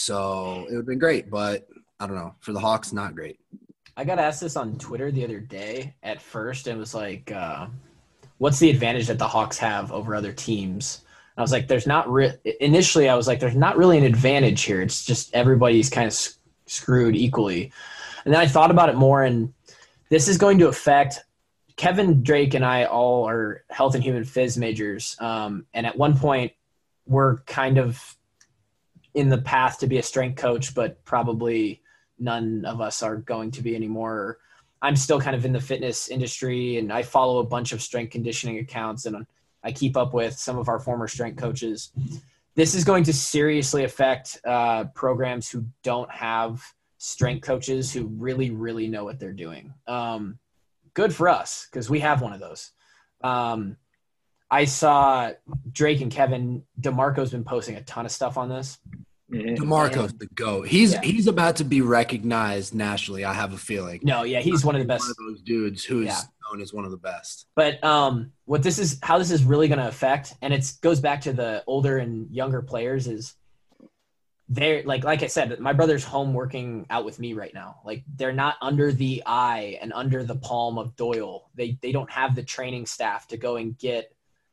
S5: So it would have been great, but I don't know. For the Hawks, not great.
S3: I got asked this on Twitter the other day at first. And it was like, uh, what's the advantage that the Hawks have over other teams? I was like, there's not re- – initially I was like, there's not really an advantage here. It's just everybody's kind of s- screwed equally. And then I thought about it more, and this is going to affect – Kevin, Drake, and I all are health and human phys majors. Um, and at one point we're kind of in the path to be a strength coach, but probably none of us are going to be anymore. I'm still kind of in the fitness industry, and I follow a bunch of strength conditioning accounts, and I keep up with some of our former strength coaches. This is going to seriously affect uh, programs who don't have strength coaches who really, really know what they're doing. Um, good for us because we have one of those. Um, I saw Drake and Kevin, DeMarco's been posting a ton of stuff on this.
S5: DeMarco's the GOAT. He's yeah. he's about to be recognized nationally, I have a feeling.
S3: No, yeah, he's one of the best.
S5: One of those dudes who's
S3: yeah.
S5: known as one of the best.
S3: But um, what this is, how this is really going to affect, and it goes back to the older and younger players, is they're like, like I said, my brother's home working out with me right now. Like they're not under the eye and under the palm of Doyle. They they don't have the training staff to go and get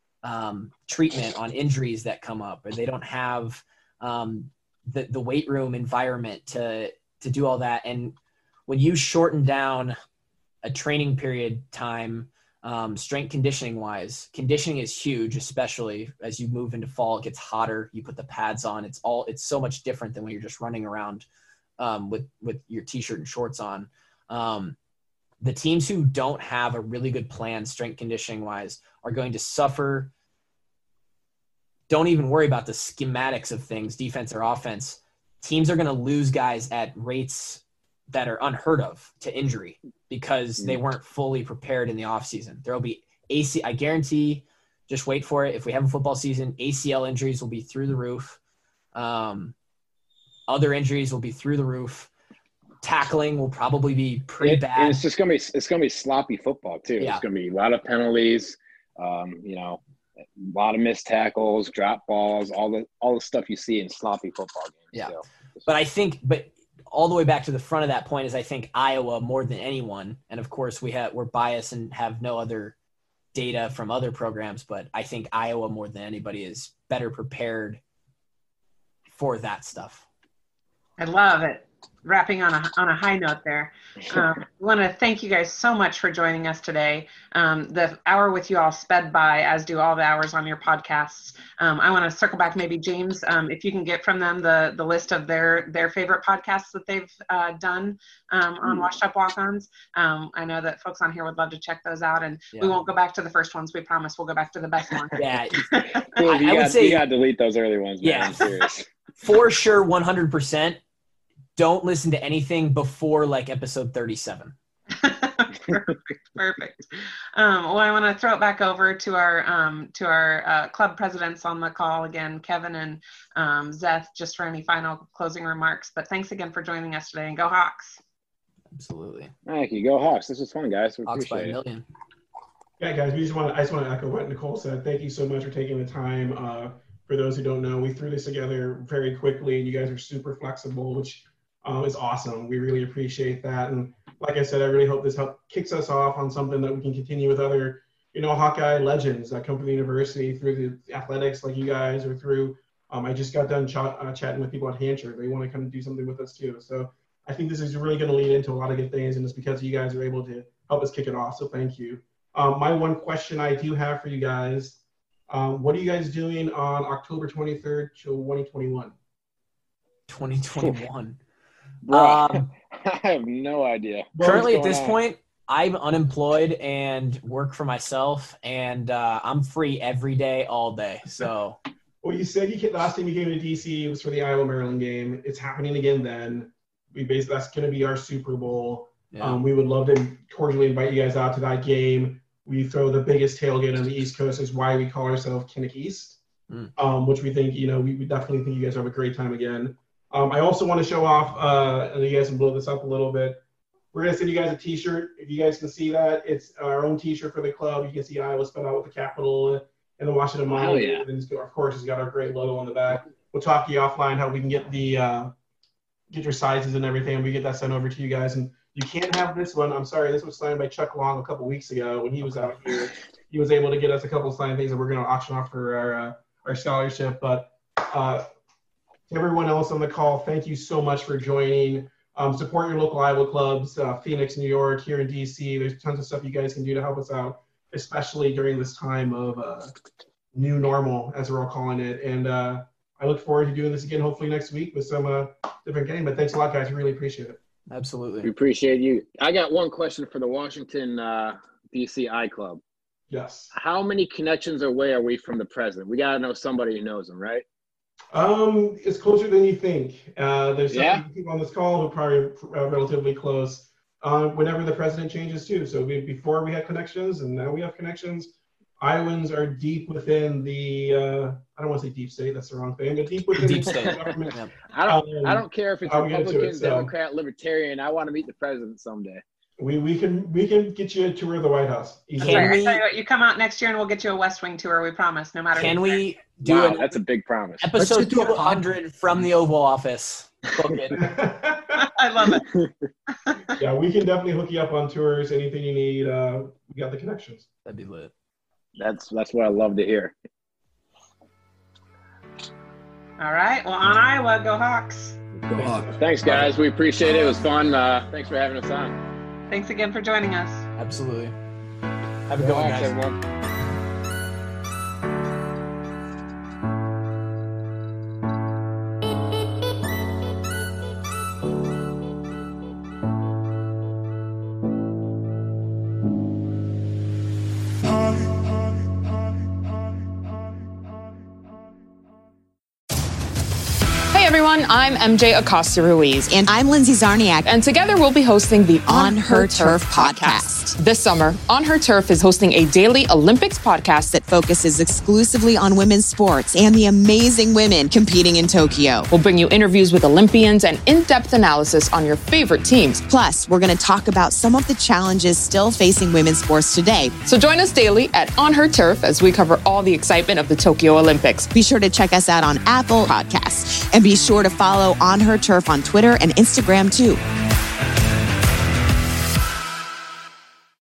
S3: um, treatment on injuries that come up, or they don't have um, the the weight room environment to to do all that. And when you shorten down a training period time, um, strength conditioning wise, conditioning is huge, especially as you move into fall. It gets hotter. You put the pads on. It's all it's so much different than when you're just running around um, with with your t-shirt and shorts on. Um, the teams who don't have a really good plan, strength conditioning wise, are going to suffer. Don't even worry about the schematics of things, defense or offense. Teams are going to lose guys at rates that are unheard of to injury because they weren't fully prepared in the offseason. There will be A C, I guarantee, just wait for it. If we have a football season, A C L injuries will be through the roof. Um, other injuries will be through the roof. Tackling will probably be pretty
S6: it,
S3: bad.
S6: It's just gonna be it's gonna be sloppy football too.
S3: Yeah.
S6: It's gonna be a lot of penalties. Um, you know, a lot of missed tackles, drop balls, all the all the stuff you see in sloppy football games.
S3: Yeah,
S6: so.
S3: but I think, but all the way back to the front of that point is I think Iowa more than anyone, and of course we have we're biased and have no other data from other programs, but I think Iowa more than anybody is better prepared for that stuff.
S4: I love it. wrapping on a on a high note there. Um, I want to thank you guys so much for joining us today. Um, the hour with you all sped by, as do all the hours on your podcasts. Um, I want to circle back, maybe James, um, if you can get from them the the list of their their favorite podcasts that they've uh, done um, on Washed Up Walk-Ons. Um, I know that folks on here would love to check those out, and yeah. we won't go back to the first ones. We promise we'll go back to the best ones.
S3: Yeah,
S6: cool,
S3: I,
S6: you
S3: I
S6: got,
S3: would say
S6: you got to delete those early ones. Man.
S3: Yeah,
S6: I'm serious.
S3: For sure, one hundred percent. Don't listen to anything before like episode thirty-seven.
S4: Perfect, perfect. Um, well, I want to throw it back over to our um, to our uh, club presidents on the call again, Kevin and um, Zeth, just for any final closing remarks. But thanks again for joining us today, and go Hawks!
S3: Absolutely.
S6: Thank you. Go Hawks! This was fun, guys. We
S3: Hawks by a
S6: appreciate it.
S3: million.
S7: Yeah, guys, we just want to, I just want to echo what Nicole said. Thank you so much for taking the time. Uh, for those who don't know, we threw this together very quickly, and you guys are super flexible, which um, is awesome. We really appreciate that. And like I said, I really hope this help kicks us off on something that we can continue with other, you know, Hawkeye legends that come from the university through the athletics like you guys, or through, um, I just got done ch- uh, chatting with people at Hancher. They want to come and do something with us too. So I think this is really going to lead into a lot of good things, and it's because you guys are able to help us kick it off. So thank you. Um, my one question I do have for you guys, um, what are you guys doing on October twenty-third to twenty twenty-one?
S3: twenty twenty-one.
S6: Bro,
S3: um,
S6: I have no idea.
S3: Currently at this on? point, I'm unemployed and work for myself, and uh, I'm free every day, all day. So,
S7: well, you said you came, last time you came to D C was for the Iowa Maryland game. It's happening again then. We basically that's going to be our Super Bowl. Yeah. Um, we would love to cordially invite you guys out to that game. We throw the biggest tailgate on the East Coast, is why we call ourselves Kinnick East, mm. um, which we think, you know, we, we definitely think you guys have a great time again. Um, I also want to show off, uh, and you guys can blow this up a little bit. We're going to send you guys a T-shirt. If you guys can see that, it's our own T-shirt for the club. You can see Iowa spelled out with the capital and the Washington Monument.
S6: Oh, yeah.
S7: And it's, of course, it's got our great logo on the back. We'll talk to you offline how we can get the uh, get your sizes and everything, and we get that sent over to you guys. And you can't have this one. I'm sorry, this was signed by Chuck Long a couple weeks ago when he was out here. He was able to get us a couple of signed things that we're going to auction off for our uh, our scholarship. But uh, to everyone else on the call, thank you so much for joining. Um, support your local Iowa clubs, uh, Phoenix, New York, here in D C. There's tons of stuff you guys can do to help us out, especially during this time of uh, new normal, as we're all calling it. And uh, I look forward to doing this again, hopefully next week with some uh, different game. But thanks a lot, guys. We really appreciate it.
S3: Absolutely.
S6: We appreciate you. I got one question for the Washington uh, D C I Club.
S7: Yes.
S6: How many connections away are we from the president? We got to know somebody who knows him, right?
S7: Um, it's closer than you think. Uh, there's
S6: yeah.
S7: some people on this call who are probably uh, relatively close. Uh, whenever the president changes too. So we, before we had connections, and now we have connections. Iowans are deep within the, uh, I don't want to say deep state, that's the wrong thing, but deep within
S3: deep
S7: the
S3: state.
S7: government.
S3: Yeah.
S6: I don't,
S7: um,
S6: I don't care if it's
S7: I'll
S6: Republican,
S7: it, so.
S6: Democrat, Libertarian. I want to meet the president someday.
S7: We we can we can get you a tour of the White House.
S4: Can right. we, I tell you what, you come out next year and we'll get you a West Wing tour. We promise, no matter.
S3: Can we do
S6: wow,
S3: it?
S6: That's a big promise.
S3: Episode two hundred from the Oval Office.
S4: I love it.
S7: Yeah, we can definitely hook you up on tours. Anything you need, uh, we got the connections.
S3: That'd be lit.
S6: That's that's what I love to hear.
S4: All right. Well, on Iowa, go Hawks.
S5: Go Hawks.
S6: Thanks, guys. We appreciate it. It was fun. Uh, thanks for having us on.
S4: Thanks again for joining us.
S3: Absolutely. Have a good one, guys.
S6: Everyone.
S10: Everyone, I'm M J Acosta Ruiz.
S11: And I'm Lindsay Zarniak.
S10: And together we'll be hosting the
S11: On, On Her, Her Turf, Turf podcast.
S10: podcast. This summer, On Her Turf is hosting a daily Olympics podcast
S11: that focuses exclusively on women's sports and the amazing women competing in Tokyo.
S10: We'll bring you interviews with Olympians and in-depth analysis on your favorite teams.
S11: Plus, we're going to talk about some of the challenges still facing women's sports today.
S10: So join us daily at On Her Turf as we cover all the excitement of the Tokyo Olympics.
S11: Be sure to check us out on Apple Podcasts and be sure to follow On Her Turf on Twitter and Instagram too.